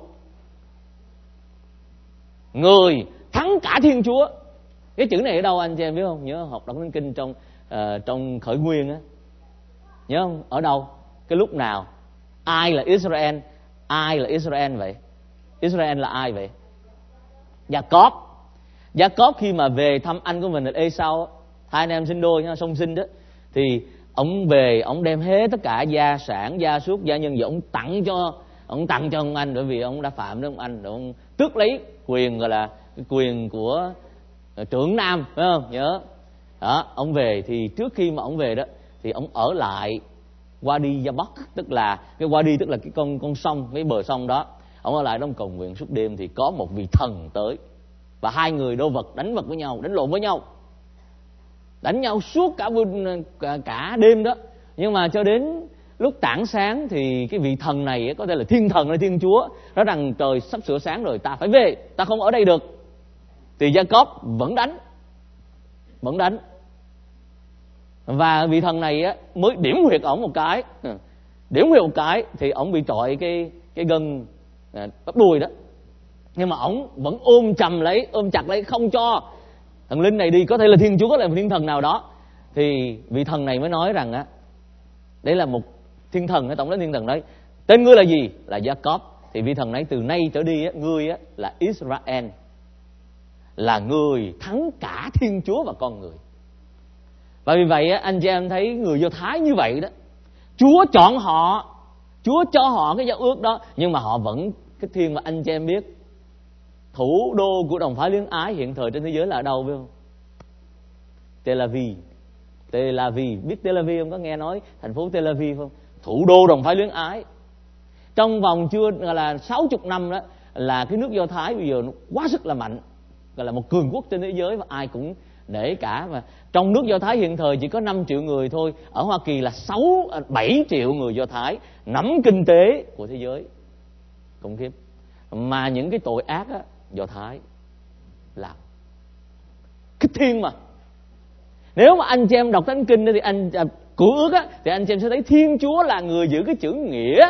người thắng cả Thiên Chúa. Cái chữ này ở đâu anh chị em biết không? Nhớ học đọc Thánh Kinh trong uh, trong Khởi Nguyên á, nhớ không? Ở đâu? Cái lúc nào? Ai là Israel? Ai là Israel vậy? Israel là ai vậy? Gia-cốp. Gia-cốp khi mà về thăm anh của mình là Ê-sau, hai anh em sinh đôi, song sinh đó, thì Ông về, ông đem hết tất cả gia sản, gia súc, gia nhân gì ông tặng cho ông tặng cho ông anh, bởi vì ông đã phạm đến ông anh, rồi ông tước lấy quyền, gọi là cái quyền của trưởng nam, phải không? Nhớ đó. Ông về thì trước khi mà ông về đó thì ông ở lại Wadi Jabok, tức là cái Wadi tức là cái con con sông, cái bờ sông đó. Ông ở lại đó, ông cầu nguyện suốt đêm thì có một vị thần tới và hai người đô vật đánh vật với nhau, đánh lộn với nhau, đánh nhau suốt cả cả, cả đêm đó. Nhưng mà cho đến lúc tảng sáng thì cái vị thần này có thể là thiên thần hay thiên chúa nói rằng trời sắp sửa sáng rồi, ta phải về, ta không ở đây được. Thì Jacob vẫn đánh, vẫn đánh. Và vị thần này á, mới điểm huyệt ổng một cái, điểm huyệt một cái thì ổng bị trọi cái cái gân bắp đùi đó. Nhưng mà ổng vẫn ôm chầm lấy, ôm chặt lấy, không cho thằng linh này đi. Có thể là thiên chúa, có thể là thiên thần nào đó. Thì vị thần này mới nói rằng á, đấy là một thiên thần, cái tổng đến thiên thần nói tên ngươi là gì? Là Jacob. Thì vị thần nói từ nay trở đi á, ngươi á là Israel, là người thắng cả thiên chúa và con người. Và vì vậy á, anh chị em thấy người Do Thái như vậy đó, Chúa chọn họ, Chúa cho họ cái giao ước đó, nhưng mà họ vẫn cái thiên. Mà anh chị em biết thủ đô của đồng phái luyến ái hiện thời trên thế giới là ở đâu biết không? Tel Aviv. Tel Aviv, biết Tel Aviv không? Có nghe nói thành phố Tel Aviv không? Thủ đô đồng phái luyến ái. Trong vòng chưa gọi là sáu mươi năm đó, là cái nước Do Thái bây giờ nó quá sức là mạnh, gọi là một cường quốc trên thế giới và ai cũng nể cả. Mà trong nước Do Thái hiện thời chỉ có năm triệu người thôi, ở Hoa Kỳ là sáu bảy triệu người Do Thái nắm kinh tế của thế giới, khủng khiếp. Mà những cái tội ác á, Do Thái làm kích thiên mà. Nếu mà anh chị em đọc Thánh Kinh thì anh Cựu Ước á, thì anh chị em sẽ thấy Thiên Chúa là người giữ cái chữ nghĩa,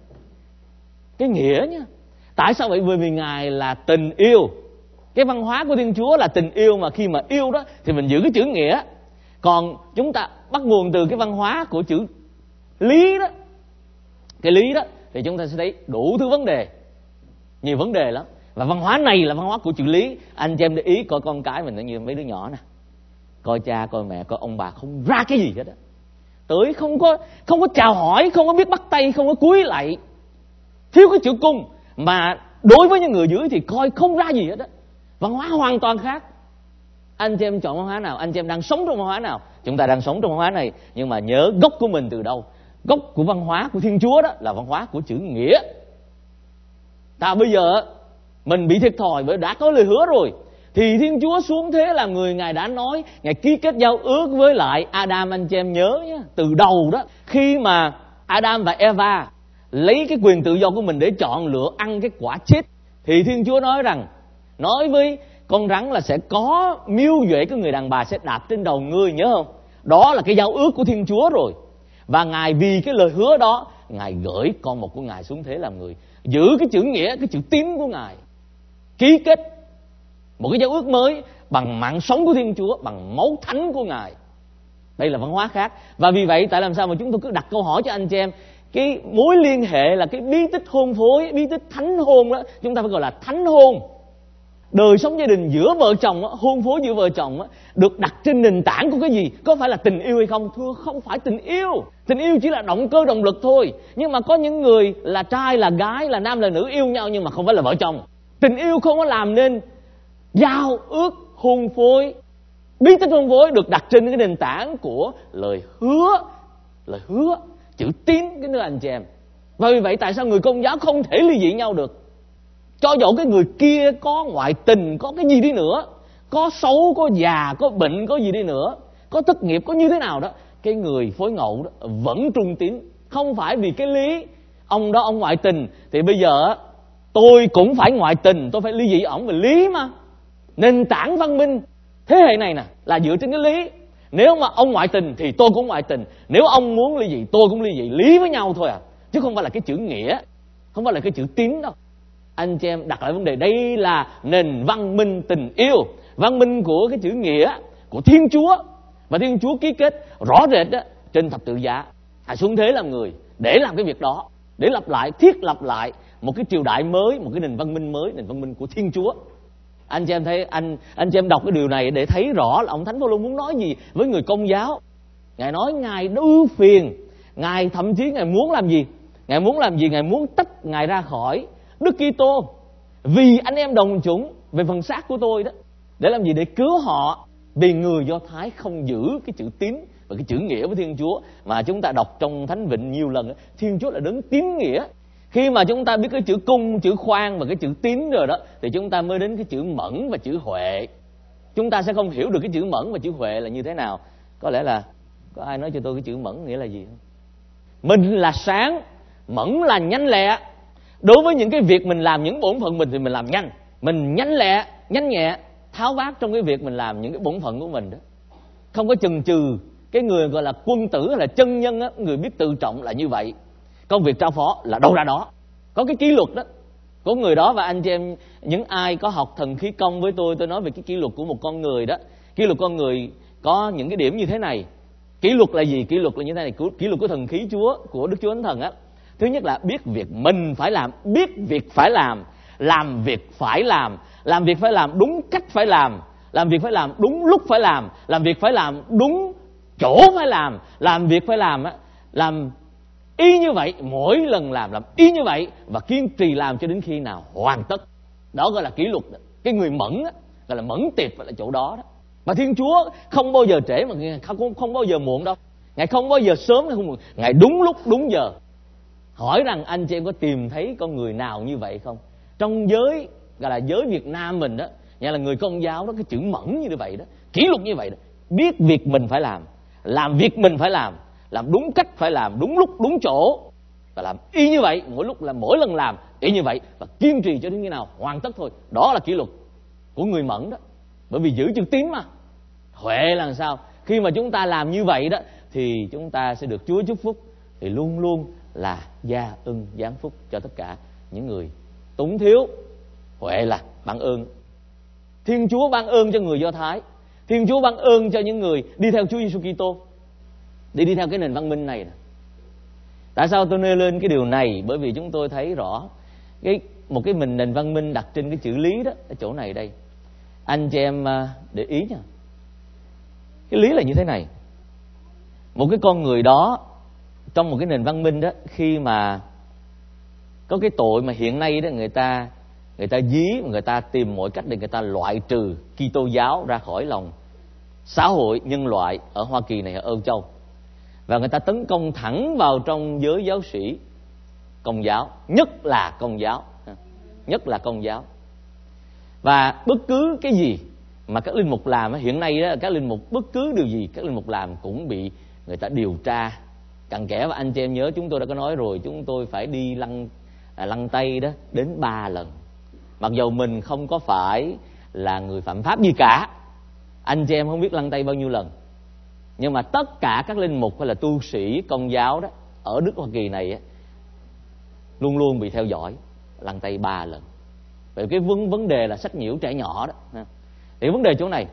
cái nghĩa nha. Tại sao vậy? Bởi vì Ngài là tình yêu. Cái văn hóa của Thiên Chúa là tình yêu, mà khi mà yêu đó thì mình giữ cái chữ nghĩa. Còn chúng ta bắt nguồn từ cái văn hóa của chữ lý đó, cái lý đó, thì chúng ta sẽ thấy đủ thứ vấn đề, nhiều vấn đề lắm. Và văn hóa này là văn hóa của chữ lý. Anh chị em để ý coi con cái mình, như mấy đứa nhỏ nè, coi cha, coi mẹ, coi ông bà không ra cái gì hết á. Tới không có không có chào hỏi, không có biết bắt tay, không có cúi lạy, thiếu cái chữ cung. Mà đối với những người dưới thì coi không ra gì hết á. Văn hóa hoàn toàn khác. Anh chị em chọn văn hóa nào? Anh chị em đang sống trong văn hóa nào? Chúng ta đang sống trong văn hóa này, nhưng mà nhớ gốc của mình từ đâu? Gốc của văn hóa của Thiên Chúa đó là văn hóa của chữ nghĩa. Ta bây giờ mình bị thiệt thòi bởi đã có lời hứa rồi. Thì Thiên Chúa xuống thế làm người, Ngài đã nói, Ngài ký kết giao ước với lại Adam. Anh chị em nhớ nhé, từ đầu đó, khi mà Adam và Eva lấy cái quyền tự do của mình để chọn lựa ăn cái quả chết, thì Thiên Chúa nói rằng, nói với con rắn là sẽ có miêu duệ của người đàn bà sẽ đạp trên đầu ngươi, nhớ không? Đó là cái giao ước của Thiên Chúa rồi. Và Ngài vì cái lời hứa đó, Ngài gửi con một của Ngài xuống thế làm người, giữ cái chữ nghĩa, cái chữ tín của Ngài, ký kết một cái giao ước mới bằng mạng sống của Thiên Chúa, bằng máu thánh của Ngài. Đây là văn hóa khác. Và vì vậy tại làm sao mà chúng tôi cứ đặt câu hỏi cho anh chị em, cái mối liên hệ là cái bí tích hôn phối, bí tích thánh hôn đó, chúng ta phải gọi là thánh hôn. Đời sống gia đình giữa vợ chồng, hôn phối giữa vợ chồng được đặt trên nền tảng của cái gì? Có phải là tình yêu hay không? Thưa, không phải tình yêu. Tình yêu chỉ là động cơ, động lực thôi. Nhưng mà có những người là trai, là gái, là nam, là nữ yêu nhau nhưng mà không phải là vợ chồng. Tình yêu không có làm nên giao ước hôn phối. Bí tích hôn phối được đặt trên cái nền tảng của lời hứa, lời hứa, chữ tín, cái nơi anh chị em. Và vì vậy tại sao người Công giáo không thể ly dị nhau được? Cho dẫu cái người kia có ngoại tình, có cái gì đi nữa, có xấu, có già, có bệnh, có gì đi nữa, có thất nghiệp, có như thế nào đó, cái người phối ngẫu đó vẫn trung tín. Không phải vì cái lý ông đó ông ngoại tình thì bây giờ tôi cũng phải ngoại tình, tôi phải ly dị ổng về lý mà. Nền tảng văn minh thế hệ này nè là dựa trên cái lý. Nếu mà ông ngoại tình thì tôi cũng ngoại tình, nếu ông muốn ly dị tôi cũng ly dị, lý với nhau thôi à, chứ không phải là cái chữ nghĩa, không phải là cái chữ tín đâu. Anh chị em đặt lại vấn đề, đây là nền văn minh tình yêu, văn minh của cái chữ nghĩa của Thiên Chúa. Và Thiên Chúa ký kết rõ rệt đó, trên thập tự giá, Ngài xuống thế làm người để làm cái việc đó, để lập lại, thiết lập lại một cái triều đại mới, một cái nền văn minh mới, nền văn minh của Thiên Chúa. Anh chị em thấy, anh anh chị em đọc cái điều này để thấy rõ là ông Thánh Phaolô muốn nói gì với người Công giáo. Ngài nói Ngài ưu phiền, Ngài thậm chí Ngài muốn làm gì? Ngài muốn làm gì? Ngài muốn tách Ngài ra khỏi Đức Kitô vì anh em đồng chủng về phần xác của tôi đó. Để làm gì? Để cứu họ. Vì người Do Thái không giữ cái chữ tín và cái chữ nghĩa với Thiên Chúa, mà chúng ta đọc trong Thánh Vịnh nhiều lần, Thiên Chúa là đấng tín nghĩa. Khi mà chúng ta biết cái chữ cung, chữ khoan và cái chữ tín rồi đó, thì chúng ta mới đến cái chữ mẫn và chữ huệ. Chúng ta sẽ không hiểu được cái chữ mẫn và chữ huệ là như thế nào. Có lẽ là có ai nói cho tôi cái chữ mẫn nghĩa là gì không? Mình là sáng, mẫn là nhanh lẹ. Đối với những cái việc mình làm, những bổn phận mình thì mình làm nhanh. Mình nhanh lẹ, nhanh nhẹ, tháo vát trong cái việc mình làm những cái bổn phận của mình đó. Không có chần chừ. Cái người gọi là quân tử hay là chân nhân á, người biết tự trọng là như vậy. Công việc trao phó là đâu ra đó. Có cái kỷ luật đó của người đó. Và anh chị em, những ai có học thần khí công với tôi, tôi nói về cái kỷ luật của một con người đó. Kỷ luật con người có những cái điểm như thế này. Kỷ luật là gì? Kỷ luật là như thế này. Kỷ luật của thần khí Chúa, của Đức Chúa Thánh Thần á. Thứ nhất là biết việc mình phải làm, biết việc phải làm, làm việc phải làm, làm việc phải làm đúng cách phải làm, làm việc phải làm đúng lúc phải làm, làm việc phải làm đúng chỗ phải làm, làm việc phải làm á, làm y như vậy, mỗi lần làm làm y như vậy, và kiên trì làm cho đến khi nào hoàn tất. Đó gọi là kỷ luật đó. Cái người mẫn á, gọi là mẫn tiệp là chỗ đó đó. Và Thiên Chúa không bao giờ trễ, mà Ngài không, không bao giờ muộn đâu. Ngài không bao giờ sớm hay không muộn. Ngài đúng lúc đúng giờ. Hỏi rằng anh chị em có tìm thấy con người nào như vậy không? Trong giới gọi là giới Việt Nam mình đó, nhà là người Công giáo đó, cái chữ mẫn như vậy đó, kỷ luật như vậy đó. Biết việc mình phải làm, làm việc mình phải làm, làm đúng cách phải làm, đúng lúc đúng chỗ, và làm y như vậy, mỗi lúc là mỗi lần làm y như vậy, và kiên trì cho đến khi nào hoàn tất thôi. Đó là kỷ luật của người mẫn đó. Bởi vì giữ chữ tín mà. Huệ là sao? Khi mà chúng ta làm như vậy đó, thì chúng ta sẽ được Chúa chúc phúc. Thì luôn luôn là gia ân giáng phúc cho tất cả những người túng thiếu. Huệ là ban ơn. Thiên Chúa ban ơn cho người Do Thái. Thiên Chúa ban ơn cho những người đi theo Chúa Giêsu Kitô, để đi theo cái nền văn minh này. Tại sao tôi nêu lên cái điều này? Bởi vì chúng tôi thấy rõ cái một cái mình nền văn minh đặt trên cái chữ lý đó, ở chỗ này đây. Anh chị em để ý nha. Cái lý là như thế này. Một cái con người đó trong một cái nền văn minh đó, khi mà có cái tội mà hiện nay đó người ta người ta dí, người ta tìm mọi cách để người ta loại trừ Kitô giáo ra khỏi lòng xã hội nhân loại ở Hoa Kỳ này, ở Âu Châu, và người ta tấn công thẳng vào trong giới giáo sĩ Công giáo, nhất là Công giáo, nhất là Công giáo. Và bất cứ cái gì mà các linh mục làm hiện nay đó, các linh mục bất cứ điều gì các linh mục làm cũng bị người ta điều tra cặn kẽ. Và anh chị em nhớ chúng tôi đã có nói rồi, chúng tôi phải đi lăn à, lăn tay đó đến ba lần. Mặc dù mình không có phải là người phạm pháp gì cả, anh chị em không biết lăn tay bao nhiêu lần, nhưng mà tất cả các linh mục hay là tu sĩ Công giáo đó ở nước Hoa Kỳ này á, luôn luôn bị theo dõi, lăn tay ba lần. Vậy cái vấn vấn đề là sách nhiễu trẻ nhỏ đó. Thì vấn đề chỗ này,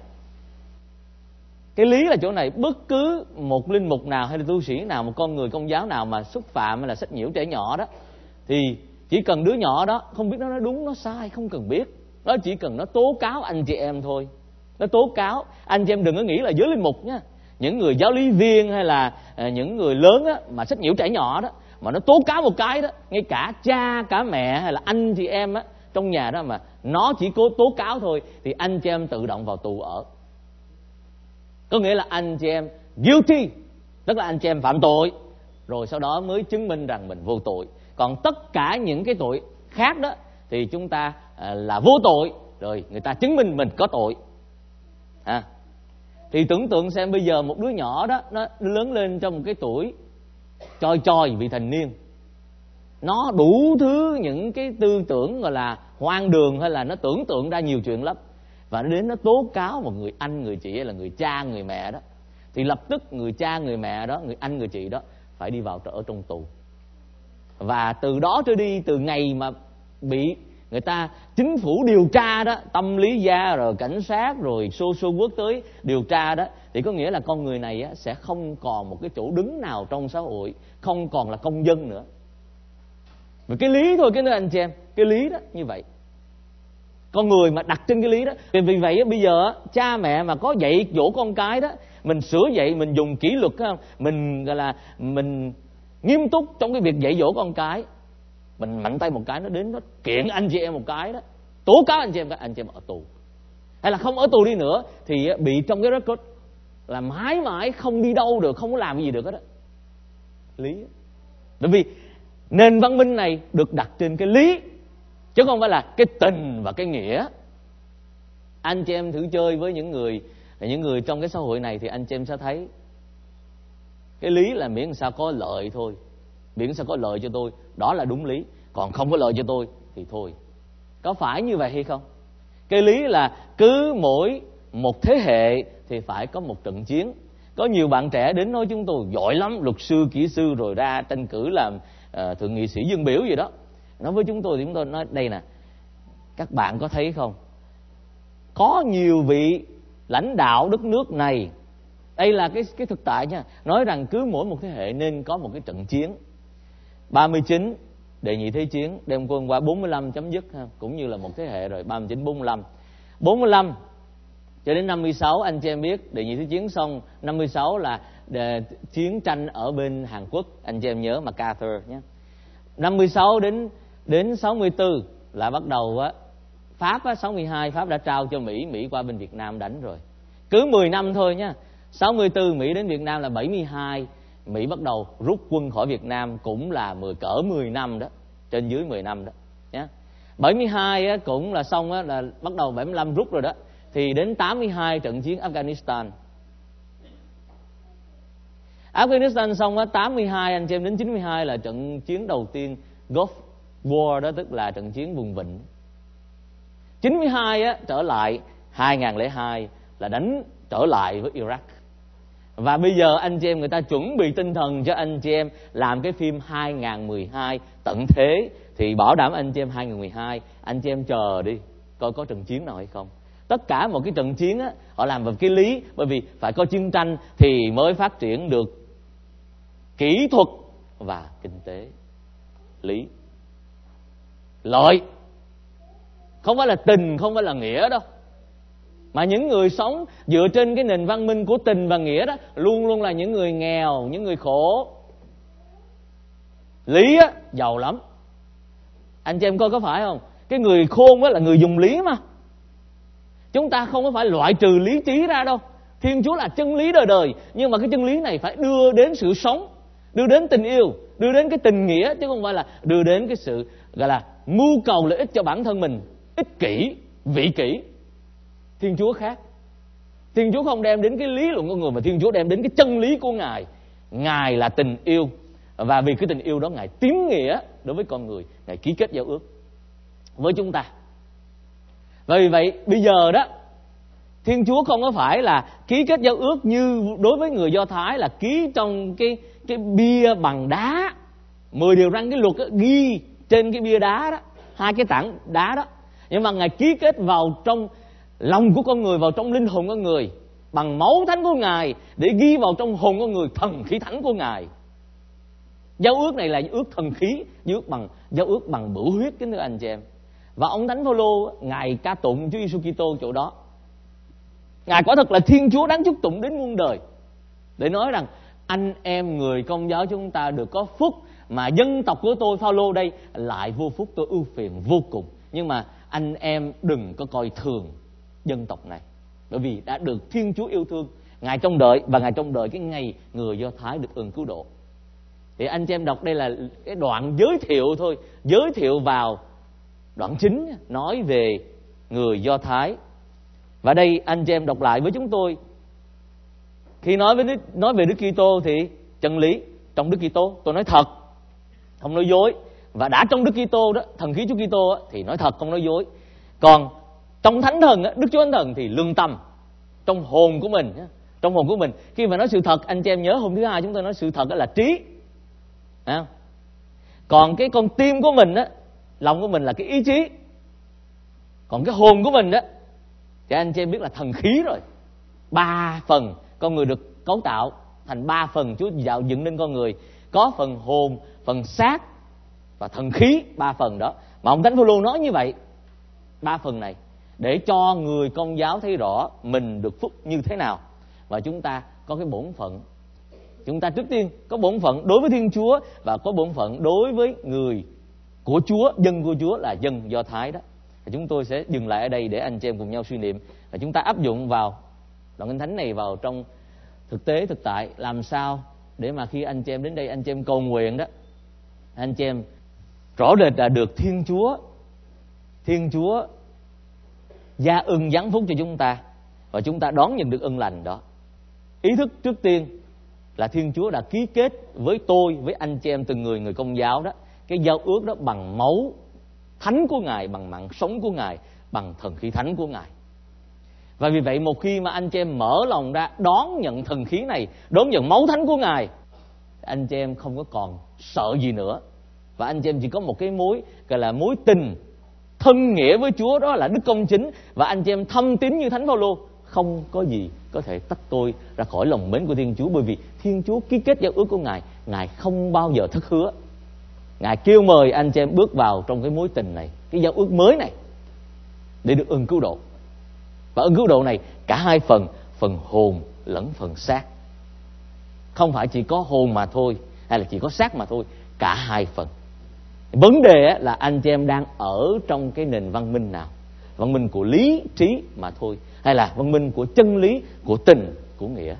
cái lý là chỗ này. Bất cứ một linh mục nào hay là tu sĩ nào, một con người Công giáo nào mà xúc phạm hay là sách nhiễu trẻ nhỏ đó, thì chỉ cần đứa nhỏ đó không biết nó nói đúng nó sai, không cần biết, nó chỉ cần nó tố cáo anh chị em thôi. Nó tố cáo anh chị em, đừng có nghĩ là giới linh mục nha, những người giáo lý viên hay là những người lớn á, mà sách nhiễu trẻ nhỏ đó mà nó tố cáo một cái đó, ngay cả cha cả mẹ hay là anh chị em á trong nhà đó mà nó chỉ cố tố cáo thôi, thì anh chị em tự động vào tù ở. Có nghĩa là anh chị em guilty, tức là anh chị em phạm tội, rồi sau đó mới chứng minh rằng mình vô tội. Còn tất cả những cái tội khác đó thì chúng ta à, là vô tội, rồi người ta chứng minh mình có tội. À, thì tưởng tượng xem bây giờ một đứa nhỏ đó nó lớn lên trong một cái tuổi choi choi vị thành niên, nó đủ thứ những cái tư tưởng gọi là hoang đường, hay là nó tưởng tượng ra nhiều chuyện lắm, và nó đến nó tố cáo một người anh người chị hay là người cha người mẹ đó, thì lập tức người cha người mẹ đó, người anh người chị đó phải đi vào ở trong tù. Và từ đó trở đi, từ ngày mà bị người ta chính phủ điều tra đó, tâm lý gia rồi cảnh sát rồi social work tới điều tra đó, thì có nghĩa là con người này á, sẽ không còn một cái chỗ đứng nào trong xã hội, không còn là công dân nữa. Vì cái lý thôi cái nơi anh chị em, cái lý đó như vậy. Con người mà đặt trên cái lý đó. Vì vậy bây giờ cha mẹ mà có dạy dỗ con cái đó mình sửa dạy, mình dùng kỷ luật, không? Mình gọi là mình nghiêm túc trong cái việc dạy dỗ con cái. Mình mạnh tay một cái nó đến nó kiện anh chị em một cái đó, tố cáo anh chị em, anh chị em ở tù. Hay là không ở tù đi nữa thì bị trong cái record là mãi mãi không đi đâu được, không có làm gì được hết đó. Lý. Bởi vì nền văn minh này được đặt trên cái lý, chứ không phải là cái tình và cái nghĩa. Anh chị em thử chơi với những người những người trong cái xã hội này thì anh chị em sẽ thấy cái lý là miễn sao có lợi thôi, miễn sao có lợi cho tôi, đó là đúng lý. Còn không có lợi cho tôi thì thôi. Có phải như vậy hay không? Cái lý là cứ mỗi một thế hệ thì phải có một trận chiến. Có nhiều bạn trẻ đến nói chúng tôi giỏi lắm, luật sư, kỹ sư, rồi ra tranh cử làm uh, thượng nghị sĩ dân biểu gì đó. Nói với chúng tôi thì chúng tôi nói đây nè, các bạn có thấy không, có nhiều vị lãnh đạo đất nước này, đây là cái cái thực tại nha, nói rằng cứ mỗi một thế hệ nên có một cái trận chiến. Ba mươi chín đệ nhị thế chiến đem quân qua bốn mươi lăm chấm dứt ha, cũng như là một thế hệ rồi. Ba mươi chín, bốn mươi lăm, bốn mươi lăm cho đến năm mươi sáu, anh chị em biết đệ nhị thế chiến xong, năm mươi sáu là de, chiến tranh ở bên Hàn Quốc, anh chị em nhớ MacArthur nhé. Năm mươi sáu đến đến sáu mươi tư là bắt đầu á, Pháp á, sáu mươi hai Pháp đã trao cho Mỹ, Mỹ qua bên Việt Nam đánh rồi. Cứ mười năm thôi nha. sáu mươi tư Mỹ đến Việt Nam là bảy mươi hai, Mỹ bắt đầu rút quân khỏi Việt Nam, cũng là mười cỡ mười năm đó, trên dưới mười năm đó nhé. bảy mươi hai á, cũng là xong á, là bắt đầu bảy mươi lăm rút rồi đó. Thì đến tám mươi hai trận chiến Afghanistan. Afghanistan xong á, tám mươi hai anh chị em đến chín mươi hai là trận chiến đầu tiên Gulf War đó, tức là trận chiến vùng vịnh. chín mươi hai á, trở lại hai không không hai là đánh trở lại với Iraq. Và bây giờ anh chị em người ta chuẩn bị tinh thần cho anh chị em làm cái phim hai không một hai tận thế, thì bảo đảm anh chị em hai không một hai, anh chị em chờ đi coi có trận chiến nào hay không. Tất cả một cái trận chiến á, họ làm vào cái lý, bởi vì phải có chiến tranh thì mới phát triển được kỹ thuật và kinh tế. Lý, lợi, không phải là tình, không phải là nghĩa đâu. Mà những người sống dựa trên cái nền văn minh của tình và nghĩa đó luôn luôn là những người nghèo, những người khổ. Lý á, giàu lắm. Anh chị em coi có phải không? Cái người khôn á là người dùng lý mà. Chúng ta không có phải loại trừ lý trí ra đâu. Thiên Chúa là chân lý đời đời, nhưng mà cái chân lý này phải đưa đến sự sống, đưa đến tình yêu, đưa đến cái tình nghĩa, chứ không phải là đưa đến cái sự gọi là mưu cầu lợi ích cho bản thân mình, ích kỷ, vị kỷ. Thiên Chúa khác. Thiên Chúa không đem đến cái lý luận của người, mà Thiên Chúa đem đến cái chân lý của Ngài. Ngài là tình yêu, và vì cái tình yêu đó Ngài tín nghĩa đối với con người, Ngài ký kết giao ước với chúng ta. Và vì vậy bây giờ đó, Thiên Chúa không có phải là ký kết giao ước như đối với người Do Thái là ký trong cái cái bia bằng đá, mười điều răn cái luật đó, ghi trên cái bia đá đó, hai cái tảng đá đó. Nhưng mà Ngài ký kết vào trong lòng của con người, vào trong linh hồn con người, bằng máu thánh của Ngài, để ghi vào trong hồn con người thần khí thánh của Ngài. Giao ước này là giao ước thần khí, giao ước bằng giao ước bằng bửu huyết, kính thưa anh chị em. Và ông Thánh Phaolô, Ngài ca tụng Chúa Giêsu Kitô chỗ đó. Ngài quả thật là Thiên Chúa đáng chúc tụng đến muôn đời, để nói rằng anh em người Công giáo chúng ta được có phúc, mà dân tộc của tôi Phaolô đây lại vô phúc, tôi ưu phiền vô cùng. Nhưng mà anh em đừng có coi thường dân tộc này, bởi vì đã được Thiên Chúa yêu thương. Ngài trông đợi, và Ngài trông đợi cái ngày người Do Thái được ơn cứu độ. Thì anh chị em đọc đây là cái đoạn giới thiệu thôi, giới thiệu vào đoạn chính nói về người Do Thái. Và đây anh chị em đọc lại với chúng tôi. Khi nói với Đức, nói về Đức Kitô thì chân lý trong Đức Kitô, tôi nói thật, không nói dối. Và đã trong Đức Kitô đó, thần khí Chúa Kitô thì nói thật, không nói dối. Còn trong Thánh Thần, Đức Chúa Thánh Thần thì lương tâm trong hồn của mình, trong hồn của mình. Khi mà nói sự thật, anh chị em nhớ hôm thứ hai chúng tôi nói sự thật đó là trí. À, còn cái con tim của mình á, lòng của mình là cái ý chí. Còn cái hồn của mình đó thì anh chị em biết là thần khí rồi. Ba phần con người được cấu tạo thành ba phần Chúa tạo dựng nên con người. Có phần hồn, phần xác và thần khí, ba phần đó. Mà ông Thánh Phaolô nói như vậy, ba phần này để cho người Công giáo thấy rõ mình được phúc như thế nào. và chúng ta có cái bổn phận. Chúng ta trước tiên có bổn phận đối với Thiên Chúa và có bổn phận đối với người của Chúa, dân của Chúa là dân Do Thái đó. Và chúng tôi sẽ dừng lại ở đây để anh chị em cùng nhau suy niệm và chúng ta áp dụng vào đoạn Kinh Thánh này vào trong thực tế thực tại, làm sao để mà khi anh chị em đến đây anh chị em cầu nguyện đó, anh chị em rõ rệt là được Thiên Chúa Thiên Chúa gia ân giáng phúc cho chúng ta và chúng ta đón nhận được ân lành đó. Ý thức trước tiên là Thiên Chúa đã ký kết với tôi, với anh chị em từng người người Công giáo đó, cái giao ước đó bằng máu thánh của Ngài, bằng mạng sống của Ngài, bằng thần khí thánh của Ngài. Và vì vậy một khi mà anh chị em mở lòng ra đón nhận thần khí này, đón nhận máu thánh của Ngài, anh chị em không có còn sợ gì nữa. Và anh chị em chỉ có một cái mối gọi là mối tình thân nghĩa với Chúa, đó là đức công chính. Và anh chị em thâm tín như Thánh Phaolô, không có gì có thể tách tôi ra khỏi lòng mến của Thiên Chúa. Bởi vì Thiên Chúa ký kết giao ước của Ngài, Ngài không bao giờ thất hứa. Ngài kêu mời anh chị em bước vào trong cái mối tình này, cái giao ước mới này, để được ơn cứu độ. Và ơn cứu độ này cả hai phần, phần hồn lẫn phần xác. Không phải chỉ có hồn mà thôi, hay là chỉ có xác mà thôi, cả hai phần. Vấn đề là anh chị em đang ở trong cái nền văn minh nào? Văn minh của lý trí mà thôi, hay là văn minh của chân lý, của tình, của nghĩa?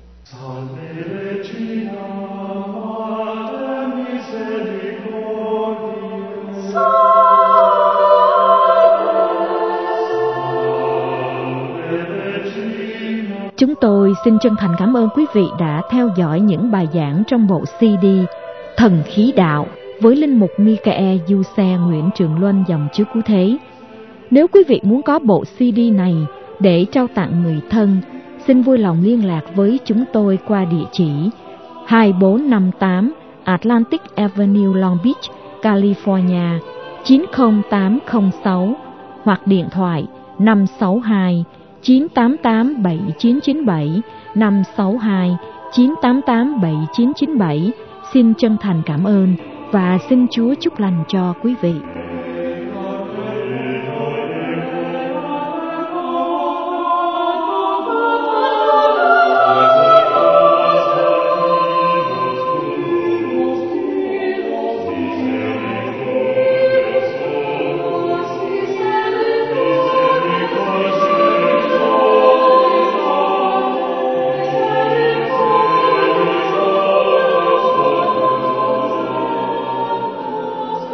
Chúng tôi xin chân thành cảm ơn quý vị đã theo dõi những bài giảng trong bộ xê đê Thần Khí Đạo với linh mục Michael Giuse Nguyễn Trường Luân dòng chứa Cứu Thế. Nếu quý vị muốn có bộ xê đê này để trao tặng người thân, xin vui lòng liên lạc với chúng tôi qua địa chỉ hai bốn năm tám Atlantic Avenue, Long Beach, California chín không tám không sáu hoặc điện thoại năm sáu hai chín tám tám bảy chín chín bảy, năm sáu hai chín tám tám bảy chín chín bảy. Xin chân thành cảm ơn và xin Chúa chúc lành cho quý vị.